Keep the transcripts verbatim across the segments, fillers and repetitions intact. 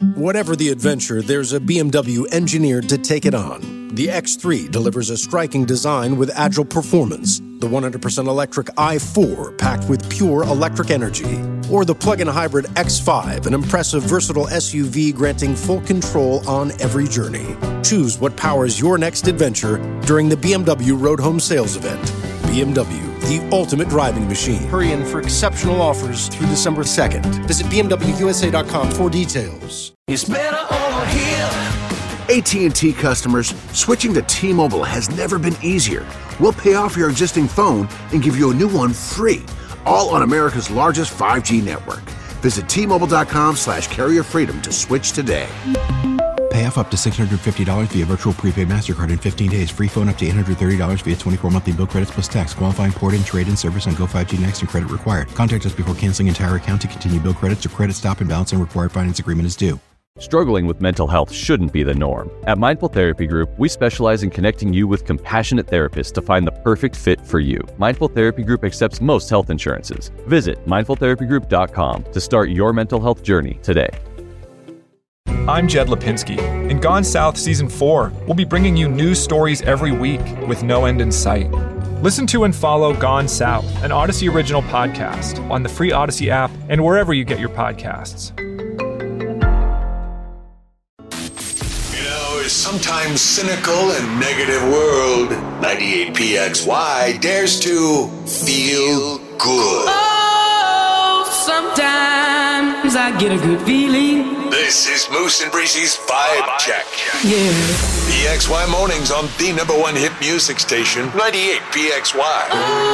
Whatever the adventure, there's a B M W engineered to take it on. The X three delivers a striking design with agile performance. The one hundred percent electric i four packed with pure electric energy. Or the plug-in hybrid X five, an impressive versatile S U V granting full control on every journey. Choose what powers your next adventure during the B M W Road Home Sales Event. B M W, the ultimate driving machine. Hurry in for exceptional offers through December second. Visit B M W U S A dot com for details. It's better over here. A T and T customers, switching to T-Mobile has never been easier. We'll pay off your existing phone and give you a new one free, all on America's largest five G network. Visit T Mobile dot com slash carrier freedom to switch today. Pay off up to six hundred fifty dollars via virtual prepaid MasterCard in fifteen days. Free phone up to eight hundred thirty dollars via twenty-four monthly bill credits plus tax. Qualifying port-in, trade-in service on Go five G Next and credit required. Contact us before canceling entire account to continue bill credits or credit stop and balance and required finance agreement is due. Struggling with mental health shouldn't be the norm. At Mindful Therapy Group, we specialize in connecting you with compassionate therapists to find the perfect fit for you. Mindful Therapy Group accepts most health insurances. Visit mindful therapy group dot com to start your mental health journey today. I'm Jed Lipinski. In Gone South Season four, we'll be bringing you new stories every week with no end in sight. Listen to and follow Gone South, an Odyssey original podcast, on the free Odyssey app and wherever you get your podcasts. Sometimes cynical and negative world, ninety-eight P X Y dares to feel good. Oh, sometimes I get a good feeling. This is Moose and Breezy's Vibe Check. Yeah. P X Y Mornings on the number one hit music station, ninety-eight P X Y.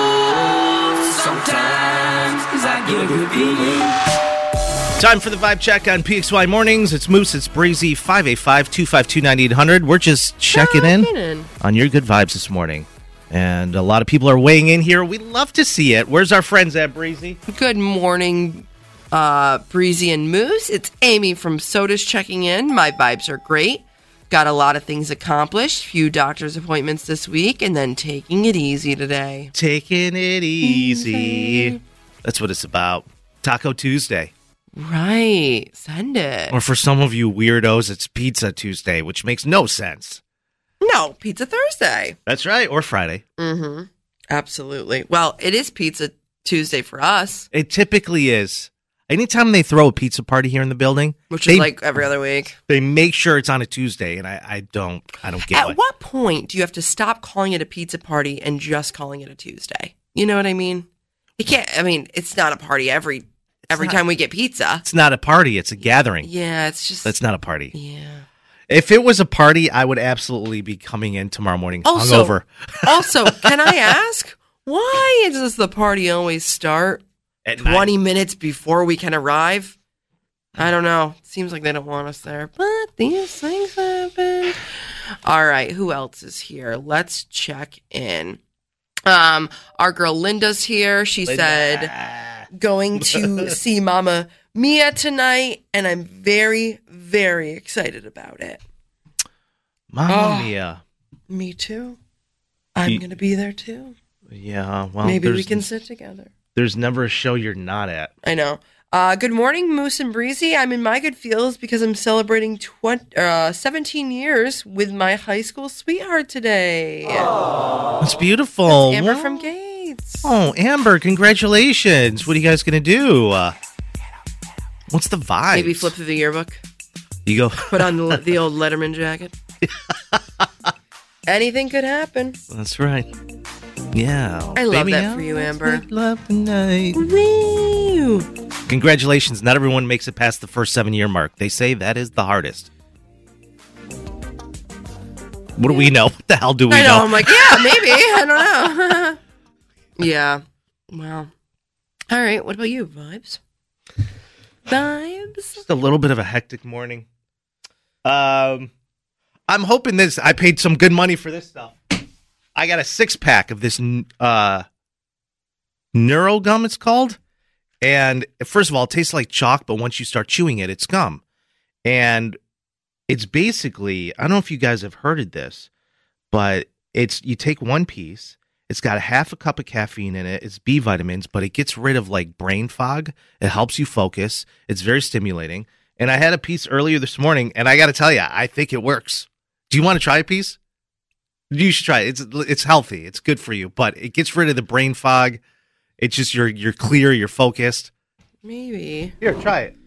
Oh, sometimes I get a good feeling. Time for the Vibe Check on P X Y Mornings. It's Moose, it's Breezy, five eight five, two five two, nine eight hundred. We're just checking in, in on your good vibes this morning. And a lot of people are weighing in here. We'd love to see it. Where's our friends at, Breezy? Good morning, uh, Breezy and Moose. It's Amy from Soda's checking in. My vibes are great. Got a lot of things accomplished. Few doctor's appointments this week, and then taking it easy today. Taking it easy. easy. That's what it's about. Taco Tuesday. Right. Send it. Or for some of you weirdos, it's Pizza Tuesday, which makes no sense. No, Pizza Thursday. That's right. Or Friday. Mm-hmm. Absolutely. Well, it is Pizza Tuesday for us. It typically is. Anytime they throw a pizza party here in the building, which they, is like every other week, they make sure it's on a Tuesday, and I, I don't I don't get it. At what. what point do you have to stop calling it a pizza party and just calling it a Tuesday? You know what I mean? You can't. I mean, it's not a party every Every not, time we get pizza. It's not a party. It's a gathering. Yeah, it's just... That's not a party. Yeah. If it was a party, I would absolutely be coming in tomorrow morning also, hungover. Also, can I ask, why does the party always start At twenty night. minutes before we can arrive? I don't know. Seems like they don't want us there. But these things happen. All right, who else is here? Let's check in. Um, Our girl Linda's here. She Linda. said... going to see Mama Mia tonight, and I'm very, very excited about it. Mama oh, Mia. Me too. I'm you, going to be there too. Yeah, well, maybe we can sit together. There's never a show you're not at. I know. Uh, good morning, Moose and Breezy. I'm in my good feels because I'm celebrating twenty, uh, seventeen years with my high school sweetheart today. Aww. That's beautiful. That's Amber what? from Gates. Oh, Amber, congratulations. What are you guys going to do? Uh, what's the vibe? Maybe flip through the yearbook. You go. Put on the, the old Letterman jacket. Anything could happen. That's right. Yeah. I love Baby, that for you, Amber. Love tonight. Woo. Congratulations. Not everyone makes it past the first seven-year mark. They say that is the hardest. What do we know? What the hell do we I know? know. I'm like, yeah, maybe. I don't know. Yeah. Well. All right. What about you? Vibes? Vibes? Just a little bit of a hectic morning. Um, I'm hoping this. I paid some good money for this stuff. I got a six pack of this uh, Neuro gum, it's called. And first of all, it tastes like chalk, but once you start chewing it, it's gum. And it's basically, I don't know if you guys have heard of this, but it's you take one piece. It's got a half a cup of caffeine in it. It's B vitamins, but it gets rid of like brain fog. It helps you focus. It's very stimulating. and I had a piece earlier this morning, and I got to tell you, I think it works. Do you want to try a piece? You should try it. It's it's healthy. It's good for you, but it gets rid of the brain fog. It's just you're you're clear, you're focused. Maybe. Here, try it.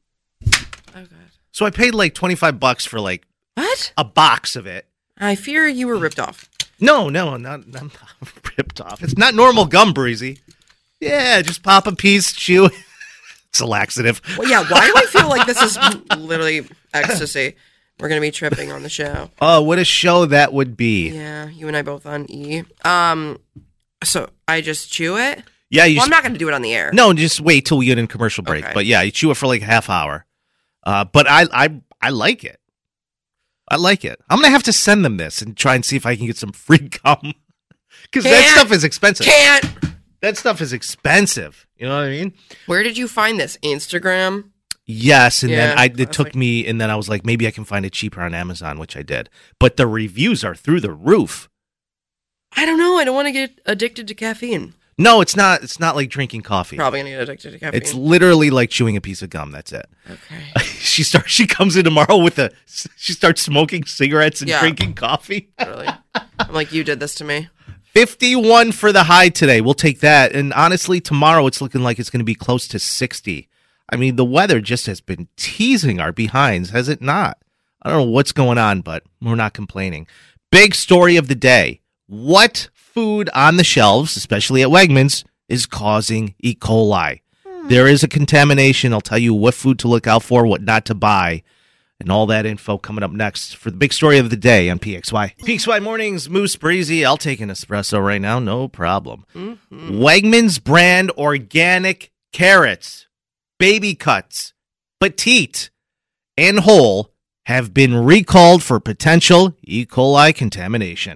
Oh god. So I paid like twenty-five bucks for like what? A box of it. I fear you were ripped off. No, no, not, not ripped off. It's not normal gum, Breezy. Yeah, just pop a piece, chew. It's a laxative. Well, yeah, why do I feel like this is literally ecstasy? We're going to be tripping on the show. Oh, what a show that would be. Yeah, you and I both on E. Um, so I just chew it? Yeah, you well, I'm not going to do it on the air. No, just wait till we get in commercial break. Okay. But yeah, you chew it for like a half hour. Uh, but I, I, I like it. I like it. I'm going to have to send them this and try and see if I can get some free gum. Because that stuff is expensive. Can't. That stuff is expensive. You know what I mean? Where did you find this? Instagram? Yes, and Yeah, then I, it I was took like- me, and then I was like, maybe I can find it cheaper on Amazon, which I did. But the reviews are through the roof. I don't know. I don't want to get addicted to caffeine. No, it's not. It's not like drinking coffee. Probably going to get addicted to caffeine. It's literally like chewing a piece of gum. That's it. Okay. she starts. She comes in tomorrow with a. She starts smoking cigarettes and Yeah. drinking coffee. Really. I'm like, you did this to me. fifty-one for the high today. We'll take that. And honestly, tomorrow it's looking like it's going to be close to sixty. I mean, the weather just has been teasing our behinds, has it not? I don't know what's going on, but we're not complaining. Big story of the day. What food on the shelves, especially at Wegmans, is causing E. coli? Hmm. There is a contamination. I'll tell you what food to look out for, what not to buy, and all that info coming up next for the big story of the day on P X Y. P X Y Mornings, Moose Breezy. I'll take an espresso right now, no problem. Mm-hmm. Wegmans brand organic carrots, baby cuts, petite, and whole have been recalled for potential E. coli contamination.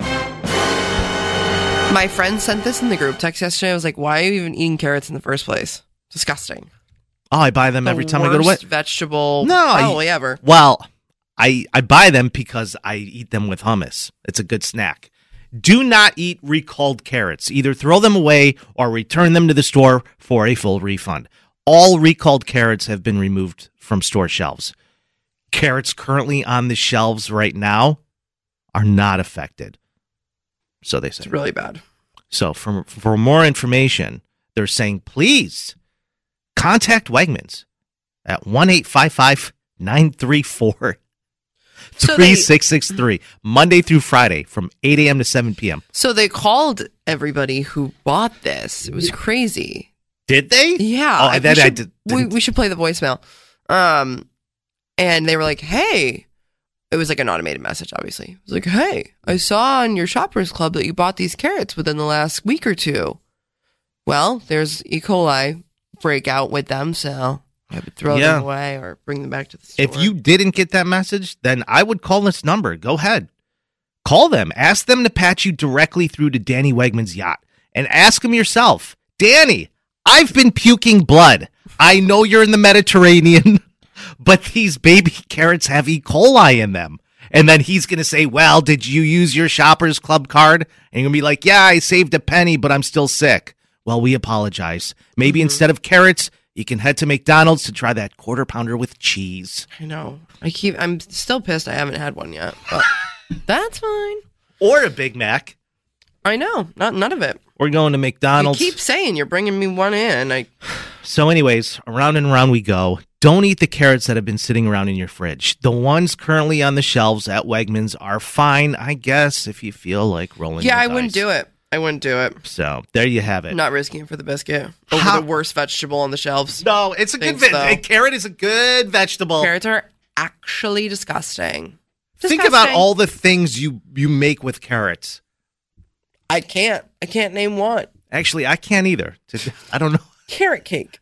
My friend sent this in the group text yesterday. I was like, why are you even eating carrots in the first place? Disgusting. Oh, I buy them every The time I go to worst Wegmans. vegetable No, probably I, ever. Well, I I buy them because I eat them with hummus. It's a good snack. Do not eat recalled carrots. Either throw them away or return them to the store for a full refund. All recalled carrots have been removed from store shelves. Carrots currently on the shelves right now are not affected. So they say. It's really bad. So for, for more information, they're saying, please contact Wegmans at one eight five five, nine three four, three six six three, Monday through Friday from eight a.m. to seven p.m. So they called everybody who bought this. It was crazy. Did they? Yeah. Oh, I- that we, I should, did, we, we should play the voicemail. Um, and they were like, hey, it was like an automated message, obviously. It was like, hey, I saw on your Shoppers Club that you bought these carrots within the last week or two. Well, there's E. coli breakout with them, so I would throw Yeah. them away or bring them back to the store. If you didn't get that message, then I would call this number. Go ahead. Call them. Ask them to patch you directly through to Danny Wegman's yacht. And ask him yourself, Danny, I've been puking blood. I know you're in the Mediterranean, but these baby carrots have E. coli in them. And then he's going to say, well, did you use your Shoppers Club card? And you're going to be like, yeah, I saved a penny, but I'm still sick. Well, we apologize. Maybe Mm-hmm. instead of carrots, you can head to McDonald's to try that quarter pounder with cheese. I know. I keep. I'm still pissed I haven't had one yet, but that's fine. Or a Big Mac. I know. Not none of it. We're going to McDonald's. You keep saying you're bringing me one in. I So anyways, around and around we go. Don't eat the carrots that have been sitting around in your fridge. The ones currently on the shelves at Wegmans are fine, I guess, if you feel like rolling yeah, the I dice. wouldn't do it. I wouldn't do it. So there you have it. I'm not risking it for the biscuit over How- the worst vegetable on the shelves. No, it's a good Thanks, ve- though. a carrot is a good vegetable. Carrots are actually disgusting. Think about Disgusting. all the things you you make with carrots. I can't. I can't name one. Actually, I can't either. I don't know. Carrot cake.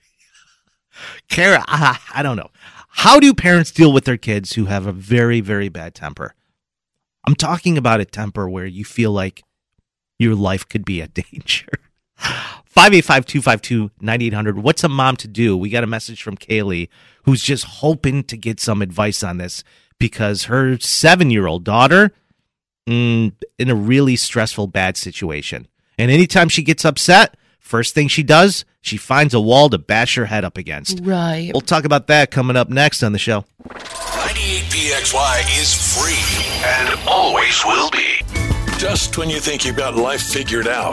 Carrot, I, I don't know. How do parents deal with their kids who have a very, very bad temper? I'm talking about a temper where you feel like your life could be a danger. five eight five, two five two, nine eight hundred. What's a mom to do? We got a message from Kaylee who's just hoping to get some advice on this because her seven-year-old daughter mm, in a really stressful, bad situation. And anytime she gets upset, First thing she does, she finds a wall to bash her head up against. Right. We'll talk about that coming up next on the show. ninety-eight P X Y is free and always will be. Just when you think you've got life figured out.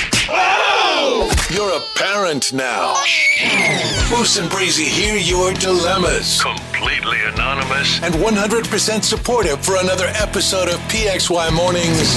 Oh! You're a parent now. Moose and Breezy hear your dilemmas. Completely anonymous. And one hundred percent supportive for another episode of P X Y Mornings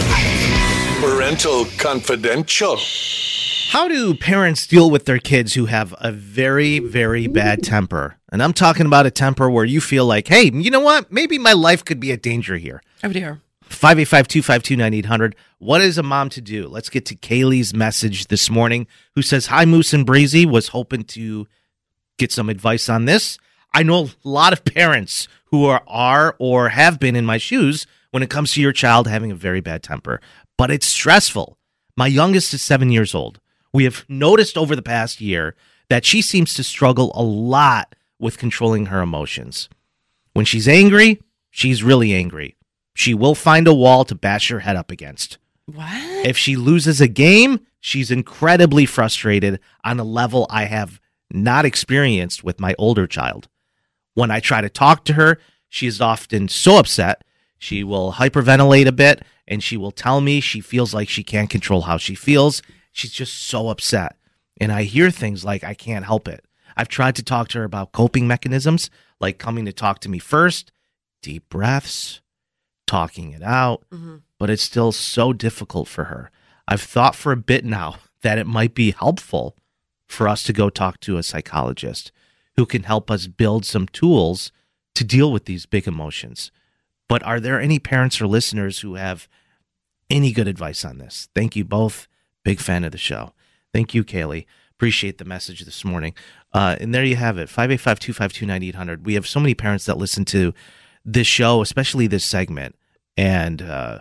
Parental Confidential. How do parents deal with their kids who have a very, very bad temper? And I'm talking about a temper where you feel like, hey, you know what? Maybe my life could be a danger here. Oh, dear. five eight five, two five two, nine eight hundred. What is a mom to do? Let's get to Kaylee's message this morning, who says, hi, Moose and Breezy. Was hoping to get some advice on this. I know a lot of parents who are, are or have been in my shoes when it comes to your child having a very bad temper, but it's stressful. My youngest is seven years old. We have noticed over the past year that she seems to struggle a lot with controlling her emotions. When she's angry, she's really angry. She will find a wall to bash her head up against. What? If she loses a game, she's incredibly frustrated on a level I have not experienced with my older child. When I try to talk to her, she is often so upset. She will hyperventilate a bit, and she will tell me she feels like she can't control how she feels. She's just so upset. And I hear things like, I can't help it. I've tried to talk to her about coping mechanisms, like coming to talk to me first, deep breaths, talking it out, mm-hmm. but it's still so difficult for her. I've thought for a bit now that it might be helpful for us to go talk to a psychologist who can help us build some tools to deal with these big emotions. But are there any parents or listeners who have any good advice on this? Thank you both. Big fan of the show. Thank you, Kaylee. Appreciate the message this morning. Uh, and there you have it, five eight five, two five two, nine eight hundred. We have so many parents that listen to this show, especially this segment, and uh,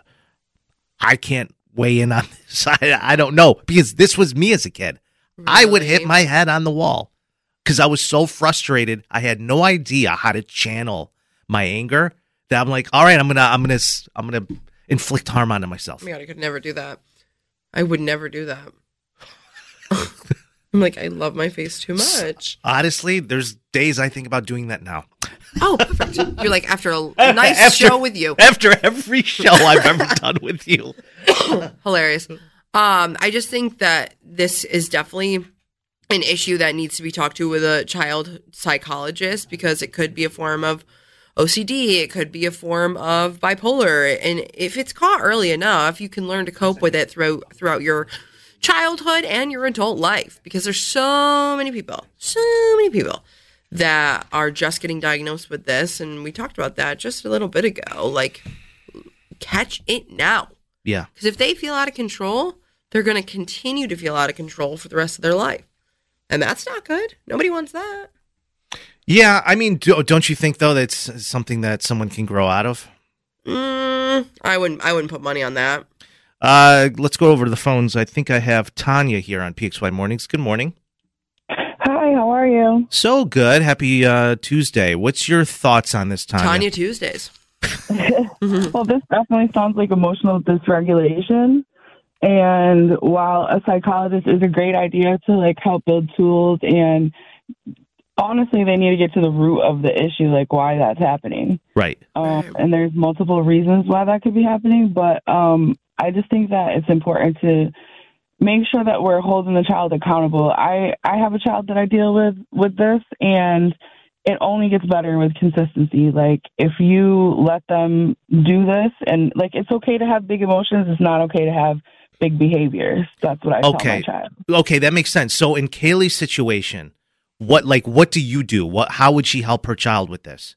I can't weigh in on this. I, I don't know, because this was me as a kid. Really? I would hit my head on the wall because I was so frustrated. I had no idea how to channel my anger that I'm like, all right, I'm gonna, I'm gonna, I'm gonna inflict harm onto myself. Oh my God, I could never do that. I would never do that. I'm like, I love my face too much. Honestly, there's days I think about doing that now. Oh, perfect. You're like, after a, a nice after, show with you. After every show I've ever done with you. Hilarious. Um, I just think that this is definitely an issue that needs to be talked to with a child psychologist, because it could be a form of O C D. It could be a form of bipolar. And if it's caught early enough, you can learn to cope with it throughout, throughout your childhood and your adult life, because there's so many people, so many people that are just getting diagnosed with this. And we talked about that just a little bit ago. Like, catch it now. Yeah. Because if they feel out of control, they're going to continue to feel out of control for the rest of their life. And that's not good. Nobody wants that. Yeah, I mean, do, don't you think, though, that's something that someone can grow out of? Mm, I wouldn't I wouldn't put money on that. Uh, let's go over to the phones. I think I have Tanya here on P X Y Mornings. Good morning. Hi, how are you? So good. Happy uh, Tuesday. What's your thoughts on this, Tanya? Tanya Tuesdays. Well, this definitely sounds like emotional dysregulation. And while a psychologist is a great idea to like help build tools, and honestly, they need to get to the root of the issue, like why that's happening. Right. Um, and there's multiple reasons why that could be happening. But um, I just think that it's important to make sure that we're holding the child accountable. I, I have a child that I deal with with this, and it only gets better with consistency. Like, if you let them do this, and like, it's okay to have big emotions. It's not okay to have big behaviors. That's what I okay. tell my child. Okay, that makes sense. So in Kaylee's situation, what like what do you do? What how would she help her child with this?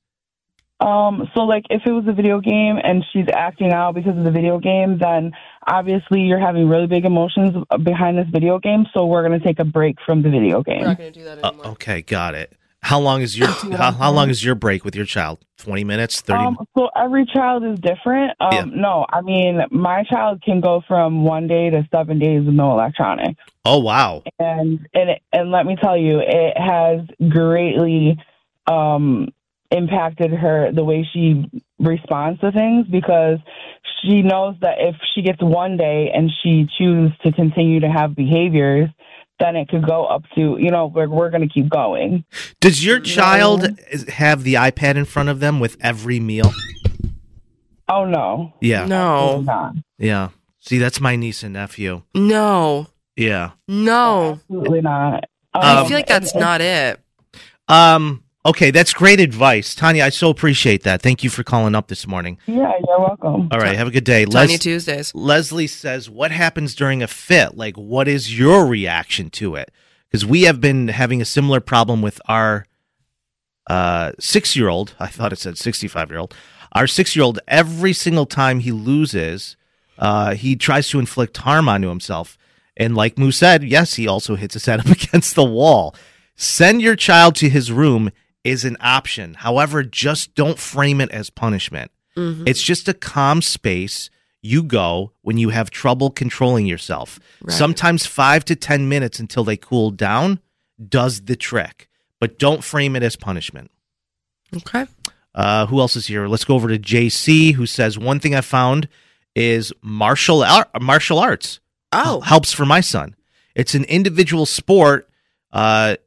Um, so like if it was a video game and she's acting out because of the video game, then obviously you're having really big emotions behind this video game. So we're going to take a break from the video game. We're not going to do that anymore. Uh, okay, got it. How long is your how, how long is your break with your child? twenty minutes, thirty Um, so every child is different. Um, yeah. No, I mean, my child can go from one day to seven days with no electronics. Oh, wow. And and and let me tell you, it has greatly um, impacted her, the way she responds to things, because she knows that if she gets one day and she chooses to continue to have behaviors, then it could go up to, you know, we're, we're going to keep going. Does your child you know? have the iPad in front of them with every meal? Oh, no. Yeah. No. Yeah. See, that's my niece and nephew. No. Yeah. No. Absolutely not. Um, I feel like that's and, not it. Um. Okay, that's great advice. Tanya, I so appreciate that. Thank you for calling up this morning. Yeah, you're welcome. All right, have a good day. Tanya Les- Tuesdays. Leslie says, what happens during a fit? Like, what is your reaction to it? Because we have been having a similar problem with our uh, six-year-old. I thought it said sixty-five-year-old. Our six-year-old, every single time he loses, uh, he tries to inflict harm onto himself. And like Moo said, yes, he also hits his head up against the wall. Send your child to his room is an option. However, just don't frame it as punishment. Mm-hmm. It's just a calm space you go when you have trouble controlling yourself. Right. Sometimes five to ten minutes until they cool down does the trick, but don't frame it as punishment. Okay. Uh, who else is here? Let's go over to J C, who says, one thing I found is martial art, martial arts oh. helps for my son. It's an individual sport. Uh,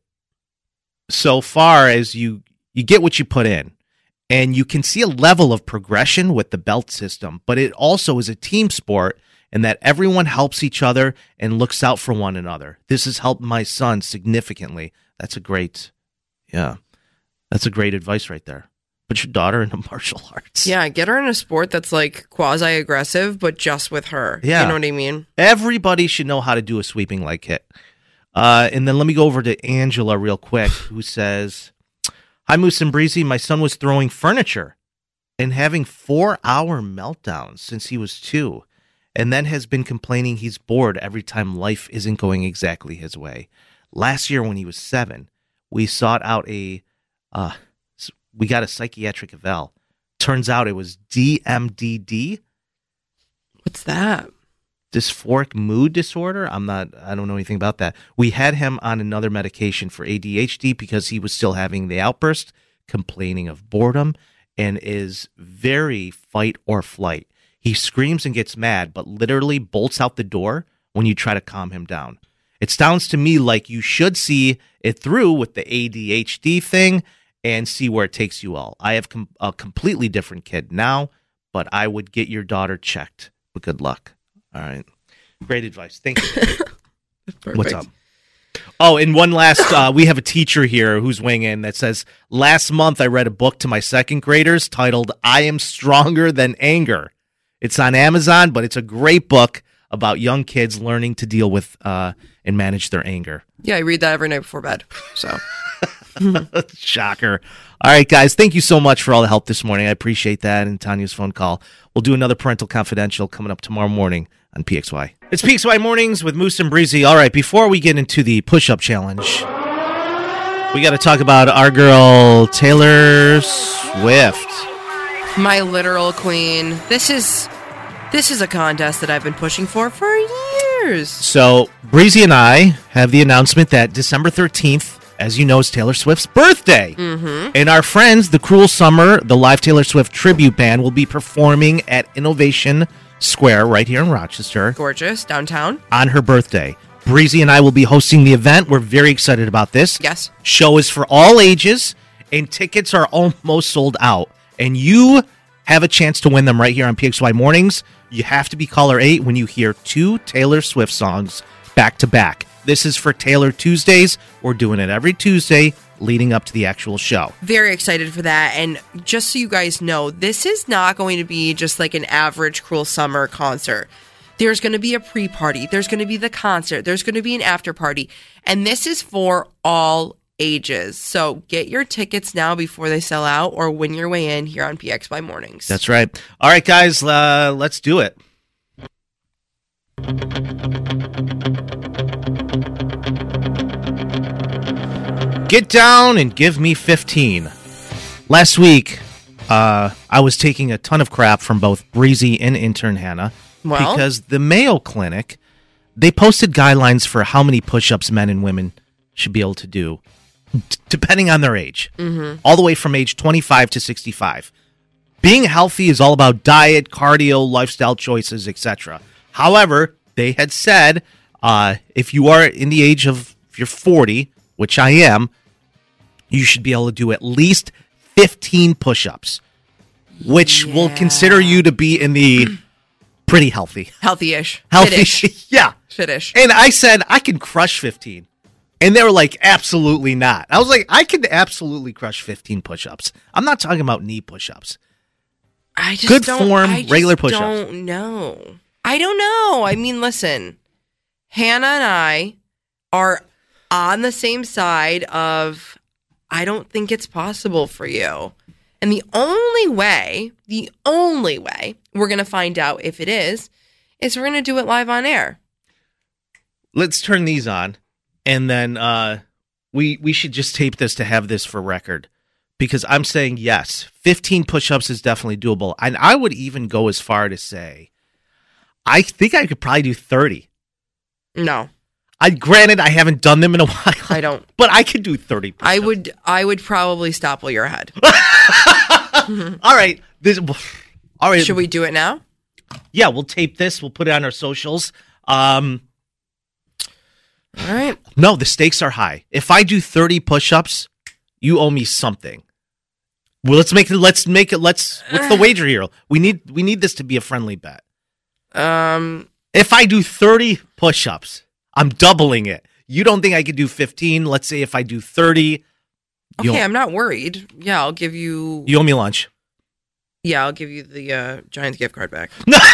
so far as you you get what you put in, and you can see a level of progression with the belt system, but it also is a team sport in that everyone helps each other and looks out for one another. This has helped my son significantly. That's a great, yeah, that's a great advice right there. Put your daughter into martial arts. Yeah, get her in a sport that's like quasi-aggressive, but just with her. Yeah. You know what I mean? Everybody should know how to do a sweeping leg kick. Uh, and then let me go over to Angela real quick, who says, hi, Moose and Breezy. My son was throwing furniture and having four-hour meltdowns since he was two, and then has been complaining he's bored every time life isn't going exactly his way. Last year when he was seven, we sought out a, uh, we got a psychiatric eval. Turns out it was D M D D. What's that? Dysphoric mood disorder. I'm not, I don't know anything about that. We had him on another medication for A D H D because he was still having the outburst, complaining of boredom, and is very fight or flight. He screams and gets mad, but literally bolts out the door when you try to calm him down. It sounds to me like you should see it through with the A D H D thing and see where it takes you all. I have com- a completely different kid now, but I would get your daughter checked. But good luck. All right. Great advice. Thank you. What's up? Oh, and one last, uh, we have a teacher here who's weighing in that says, last month I read a book to my second graders titled I Am Stronger Than Anger. It's on Amazon, but it's a great book about young kids learning to deal with uh, and manage their anger. Yeah, I read that every night before bed. So, shocker. All right, guys, thank you so much for all the help this morning. I appreciate that and Tanya's phone call. We'll do another Parental Confidential coming up tomorrow morning on P X Y. It's P X Y Mornings with Moose and Breezy. All right, before we get into the push-up challenge, we got to talk about our girl Taylor Swift. My literal queen. This is this is a contest that I've been pushing for for years. So Breezy and I have the announcement that December thirteenth, as you know, is Taylor Swift's birthday. Mm-hmm. And our friends, the Cruel Summer, the live Taylor Swift tribute band, will be performing at Innovation Square right here in Rochester. Gorgeous, downtown. On her birthday. Breezy and I will be hosting the event. We're very excited about this. Yes. Show is for all ages, and tickets are almost sold out. And you have a chance to win them right here on P X Y Mornings. You have to be caller eight when you hear two Taylor Swift songs back to back. This is for Taylor Tuesdays. We're doing it every Tuesday leading up to the actual show. Very excited for that. And just so you guys know, this is not going to be just like an average Cruel Summer concert. There's going to be a pre-party. There's going to be the concert. There's going to be an after party. And this is for all ages. So get your tickets now before they sell out or win your way in here on P X Y Mornings. That's right. All right, guys, uh, let's do it. Get down and give me fifteen. Last week, uh, I was taking a ton of crap from both Breezy and intern Hannah well? because the Mayo Clinic, they posted guidelines for how many push-ups men and women should be able to do, d- depending on their age, mm-hmm. all the way from age twenty-five to sixty-five. being healthy is all about diet, cardio, lifestyle choices, et cetera. However, they had said uh, if you are in the age of, if you're forty, which I am, you should be able to do at least fifteen push-ups, which yeah. will consider you to be in the pretty healthy. Healthy-ish. Healthy. Fit-ish. Yeah. Fit-ish. And I said, I can crush fifteen. And they were like, absolutely not. I was like, I can absolutely crush fifteen push-ups. I'm not talking about knee push-ups. I just Good don't, form, I just regular push-ups. I don't know. I don't know. I mean, listen, Hannah and I are on the same side of, I don't think it's possible for you. And the only way, the only way we're going to find out if it is, is we're going to do it live on air. Let's turn these on, and then uh, we we should just tape this to have this for record. Because I'm saying yes, fifteen push-ups is definitely doable. And I would even go as far to say, I think I could probably do thirty. No. I granted I haven't done them in a while. I don't. But I could do thirty push-ups. I would I would probably stopple your head. All right. This all right. Should we do it now? Yeah, we'll tape this. We'll put it on our socials. Um All right. No, the stakes are high. If I do thirty push-ups, you owe me something. Well, let's make it let's make it let's what's the wager here? We need we need this to be a friendly bet. Um if I do thirty push-ups, I'm doubling it. You don't think I could do fifteen? Let's say if I do thirty. Okay, I'm not worried. Yeah, I'll give you You owe me lunch. Yeah, I'll give you the uh, Giants gift card back.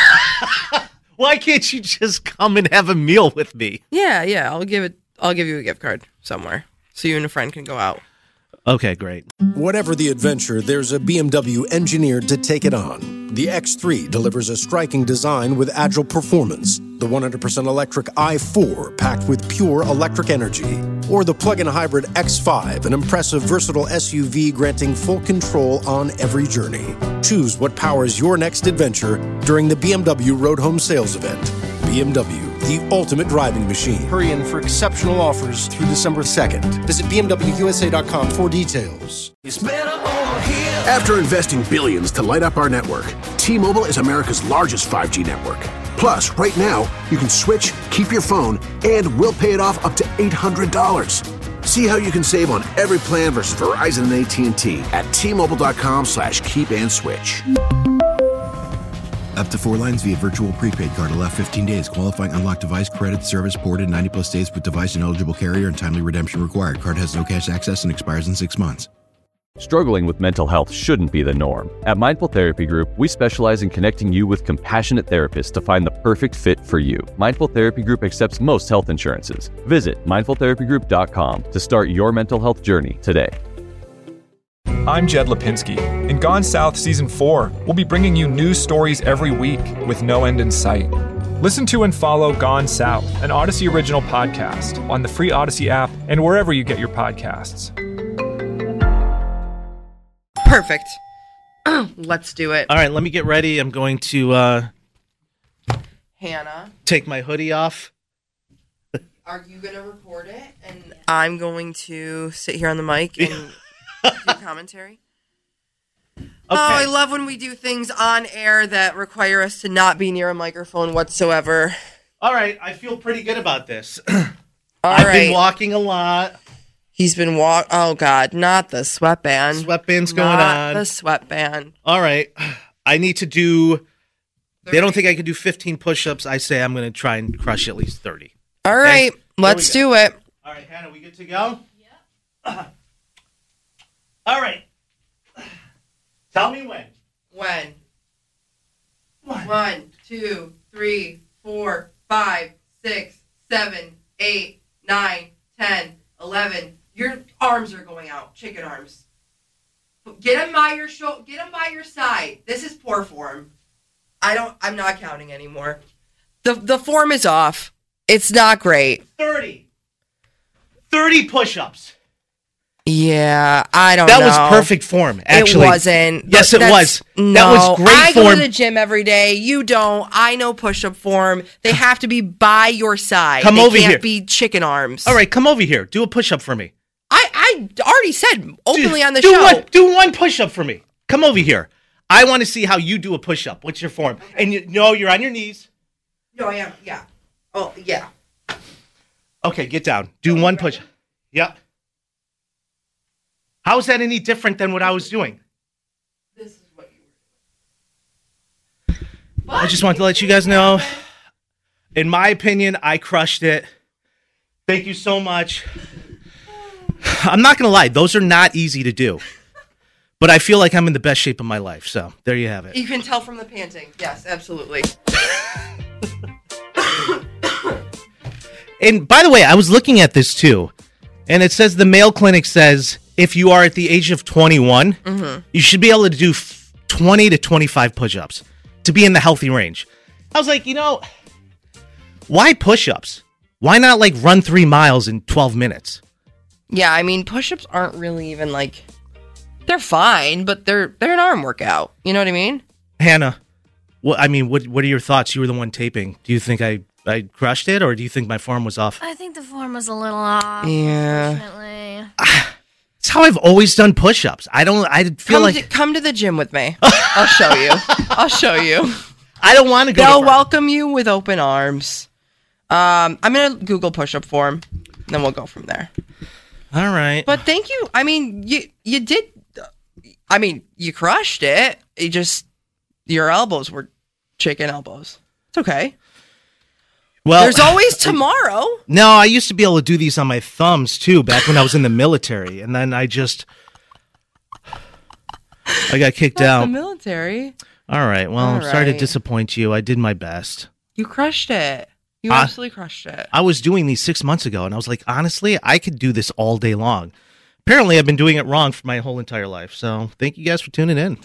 Why can't you just come and have a meal with me? Yeah, yeah, I'll give it I'll give you a gift card somewhere so you and a friend can go out. Okay, great. Whatever the adventure, there's a B M W engineered to take it on. The X three delivers a striking design with agile performance. The one hundred percent electric i four packed with pure electric energy. Or the plug-in hybrid X five, an impressive, versatile S U V granting full control on every journey. Choose what powers your next adventure during the B M W Road Home Sales Event. B M W, the ultimate driving machine. Hurry in for exceptional offers through December second. Visit B M W U S A dot com for details. After investing billions to light up our network, T-Mobile is America's largest five G network. Plus, right now, you can switch, keep your phone, and we'll pay it off up to eight hundred dollars. See how you can save on every plan versus Verizon and A T and T at T-Mobile dot com slash keep and switch. Up to four lines via virtual prepaid card. Allow fifteen days. Qualifying unlocked device credit service ported ninety plus days with device and eligible carrier and timely redemption required. Card has no cash access and expires in six months. Struggling with mental health shouldn't be the norm. At Mindful Therapy Group, we specialize in connecting you with compassionate therapists to find the perfect fit for you. Mindful Therapy Group accepts most health insurances. Visit mindful therapy group dot com to start your mental health journey today. I'm Jed Lipinski. In Gone South Season four, we'll be bringing you news stories every week with no end in sight. Listen to and follow Gone South, an Odyssey original podcast, on the free Odyssey app and wherever you get your podcasts. Perfect. Let's do it. All right, let me get ready. I'm going to uh, Hannah, take my hoodie off. Are you going to record it? And I'm going to sit here on the mic and do commentary. Okay. Oh, I love when we do things on air that require us to not be near a microphone whatsoever. All right, I feel pretty good about this. All I've right. been walking a lot. He's been walk. Oh God, not the sweatband. Sweatband's going not on. The sweatband. All right, I need to do. thirty. They don't think I can do fifteen push-ups. I say I'm going to try and crush at least thirty. All okay? right, let's do it. All right, Hannah, we good to go? Yeah. All right. Tell me when. When? One. One, two, three, four, five, six, seven, eight, nine, ten, eleven. Your arms are going out. Chicken arms. Get them by your shoulder. Get them by your side. This is poor form. I don't. I'm not counting anymore. The the form is off. It's not great. thirty. thirty push-ups. Yeah, I don't that know. That was perfect form, actually. It wasn't. Yes, it was. No, that was great I form. go to the gym every day. You don't. I know push-up form. They have to be by your side. Come they over can't here. be chicken arms. All right, come over here. Do a push-up for me. I, I already said openly do, on the do show. One, do one push-up for me. Come over here. I want to see how you do a push-up. What's your form? Okay. And you no, you're on your knees. No, I am. Yeah. Oh, yeah. Okay, get down. Do oh, one right. push. Yep. How is that any different than what I was doing? This is what you were doing. I just want to let you guys know, in my opinion, I crushed it. Thank you so much. I'm not going to lie. Those are not easy to do. But I feel like I'm in the best shape of my life. So there you have it. You can tell from the panting. Yes, absolutely. And by the way, I was looking at this too. And it says the Mayo Clinic says if you are at the age of twenty-one, mm-hmm. you should be able to do twenty to twenty-five push-ups to be in the healthy range. I was like, you know, why push-ups? Why not like run three miles in twelve minutes? Yeah, I mean, push-ups aren't really even like... They're fine, but they're they're an arm workout. You know what I mean? Hannah, what I mean, what what are your thoughts? You were the one taping. Do you think I, I crushed it, or do you think my form was off? I think the form was a little off. Yeah. Unfortunately. It's how I've always done push-ups. I don't. I feel come like to, come to the gym with me. I'll show you. I'll show you. I don't want to go. They'll welcome you with open arms. Um, I'm gonna Google push-up form, and then we'll go from there. All right. But thank you. I mean, you you did. I mean, you crushed it. You just, your elbows were chicken elbows. It's okay. Well, there's always tomorrow. No, I used to be able to do these on my thumbs too, back when I was in the military, and then I just, I got kicked That's out. The military. All right. Well, All I'm sorry right. to disappoint you. I did my best. You crushed it. You uh, absolutely crushed it. I was doing these six months ago, and I was like, honestly, I could do this all day long. Apparently, I've been doing it wrong for my whole entire life. So thank you guys for tuning in.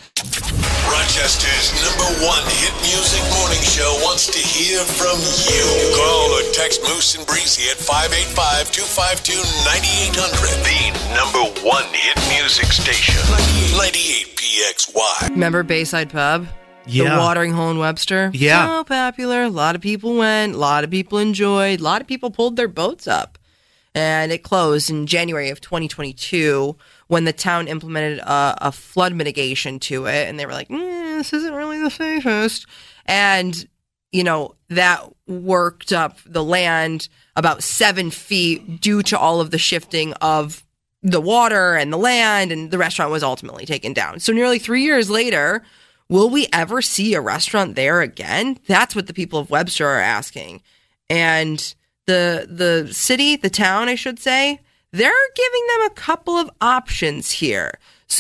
Rochester's number one hit music morning show wants to hear from you. Call or text Moose and Breezy at five eight five, two five two, nine eight hundred. The number one hit music station. ninety-eight P X Y. Remember Bayside Pub? Yeah. The Watering Hole in Webster? Yeah. So popular. A lot of people went. A lot of people enjoyed. A lot of people pulled their boats up. And it closed in January of twenty twenty-two when the town implemented a, a flood mitigation to it. And they were like, mm, this isn't really the safest. And, you know, that worked up the land about seven feet due to all of the shifting of the water and the land. And the restaurant was ultimately taken down. So nearly three years later, will we ever see a restaurant there again? That's what the people of Webster are asking. And the the city, the town, I should say, they're giving them a couple of options here.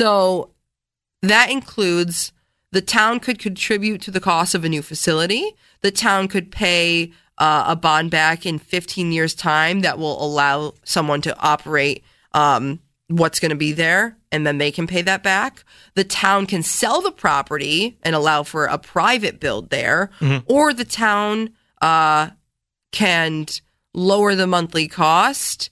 So that includes the town could contribute to the cost of a new facility. The town could pay uh, a bond back in fifteen years' time that will allow someone to operate um, what's going to be there, and then they can pay that back. The town can sell the property and allow for a private build there, mm-hmm. or the town uh, can lower the monthly cost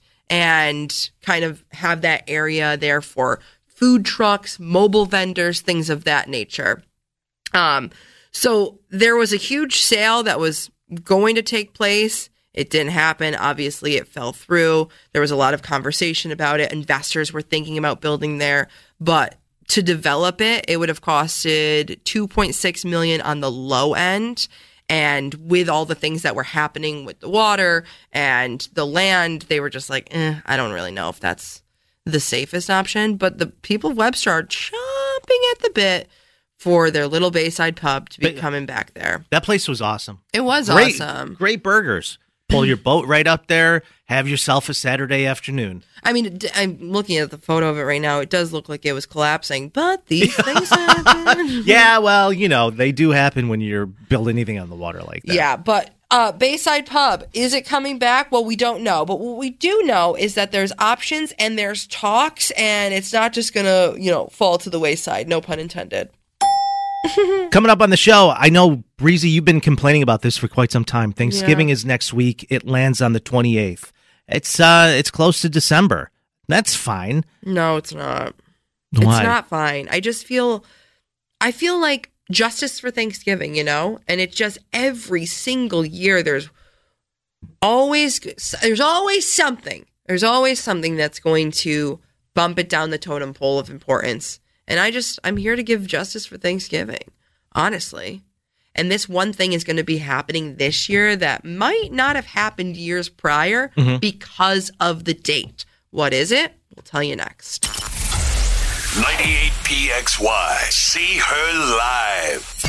and kind of have that area there for food trucks, mobile vendors, things of that nature. Um, so there was a huge sale that was going to take place. It didn't happen. Obviously, it fell through. There was a lot of conversation about it. Investors were thinking about building there, but to develop it, it would have costed two point six million dollars on the low end. And with all the things that were happening with the water and the land, they were just like, eh, I don't really know if that's the safest option. But the people of Webster are chomping at the bit for their little Bayside Pub to be but, coming back there. That place was awesome. It was great, awesome. Great burgers. Pull your boat right up there. Have yourself a Saturday afternoon. I mean, I'm looking at the photo of it right now. It does look like it was collapsing, but these things happen. Yeah, well, you know, they do happen when you're building anything on the water like that. Yeah, but uh, Bayside Pub, is it coming back? Well, we don't know. But what we do know is that there's options and there's talks, and it's not just going to, you know, fall to the wayside. No pun intended. Coming up on the show, I know, Breezy, you've been complaining about this for quite some time. Thanksgiving yeah. is next week. It lands on the twenty-eighth. It's uh, it's close to December. That's fine. No, it's not. Why? It's not fine. I just feel, I feel like justice for Thanksgiving, you know? And it's just every single year there's always, there's always something. There's always something that's going to bump it down the totem pole of importance. And I just, I'm here to give justice for Thanksgiving, honestly. And this one thing is going to be happening this year that might not have happened years prior Mm-hmm. because of the date. What is it? We'll tell you next. ninety-eight P X Y. See her live.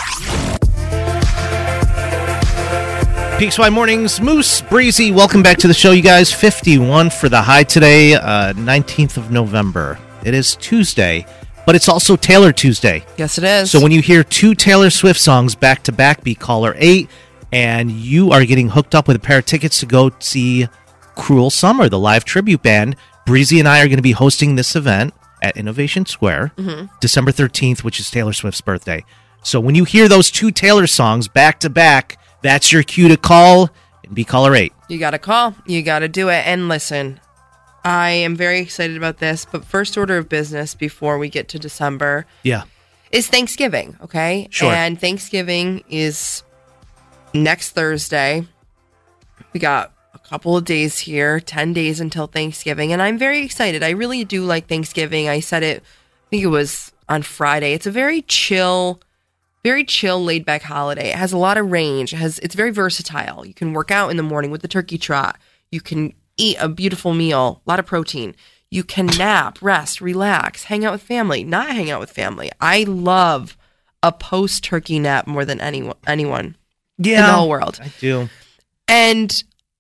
P X Y Mornings, Moose, Breezy, welcome back to the show, you guys. fifty-one for the high today, uh, nineteenth of November. It is Tuesday, but it's also Taylor Tuesday. Yes, it is. So when you hear two Taylor Swift songs back to back, be caller eight, and you are getting hooked up with a pair of tickets to go see Cruel Summer, the live tribute band. Breezy and I are going to be hosting this event at Innovation Square, Mhm. December thirteenth, which is Taylor Swift's birthday. So when you hear those two Taylor songs back to back, that's your cue to call and be caller eight. You got to call. You got to do it. And listen, I am very excited about this, but first order of business before we get to December Yeah. is Thanksgiving, okay? Sure. And Thanksgiving is next Thursday. We got a couple of days here, ten days until Thanksgiving, and I'm very excited. I really do like Thanksgiving. I said it, I think it was on Friday. It's a very chill, very chill, laid-back holiday. It has a lot of range. It has, it's very versatile. You can work out in the morning with the turkey trot. You can eat a beautiful meal, a lot of protein. You can nap, rest, relax, hang out with family, not hang out with family. I love a post-turkey nap more than anyone, anyone in the whole world. I do. And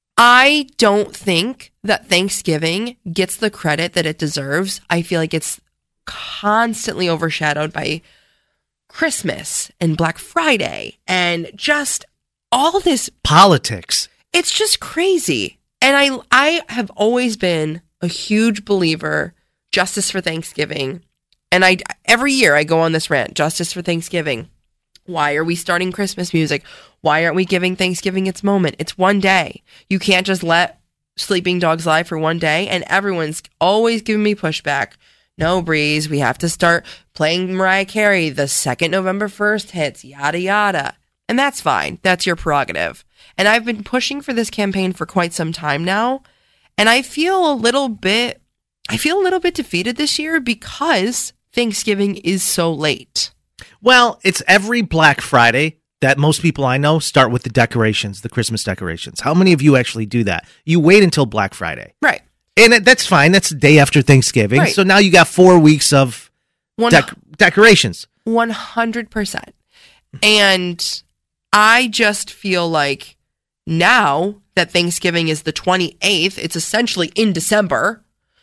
I don't think that Thanksgiving gets the credit that it deserves. I feel like it's constantly overshadowed by Christmas and Black Friday and just all this Politics. It's just crazy. And I I have always been a huge believer, justice for Thanksgiving. And I every year I go on this rant, justice for Thanksgiving. Why are we starting Christmas music? Why aren't we giving Thanksgiving its moment? It's one day. You can't just let sleeping dogs lie for one day. And everyone's always giving me pushback. No, Breeze, we have to start playing Mariah Carey the second November first hits, yada, yada. And that's fine. That's your prerogative. And I've been pushing for this campaign for quite some time now. And I feel a little bit, I feel a little bit defeated this year because Thanksgiving is so late. Well, it's every Black Friday that most people I know start with the decorations, the Christmas decorations. How many of you actually do that? You wait until Black Friday. Right. And it, that's fine. That's the day after Thanksgiving. Right. So now you got four weeks of One, dec- decorations. one hundred percent. And I just feel like now that Thanksgiving is the twenty-eighth, it's essentially in December.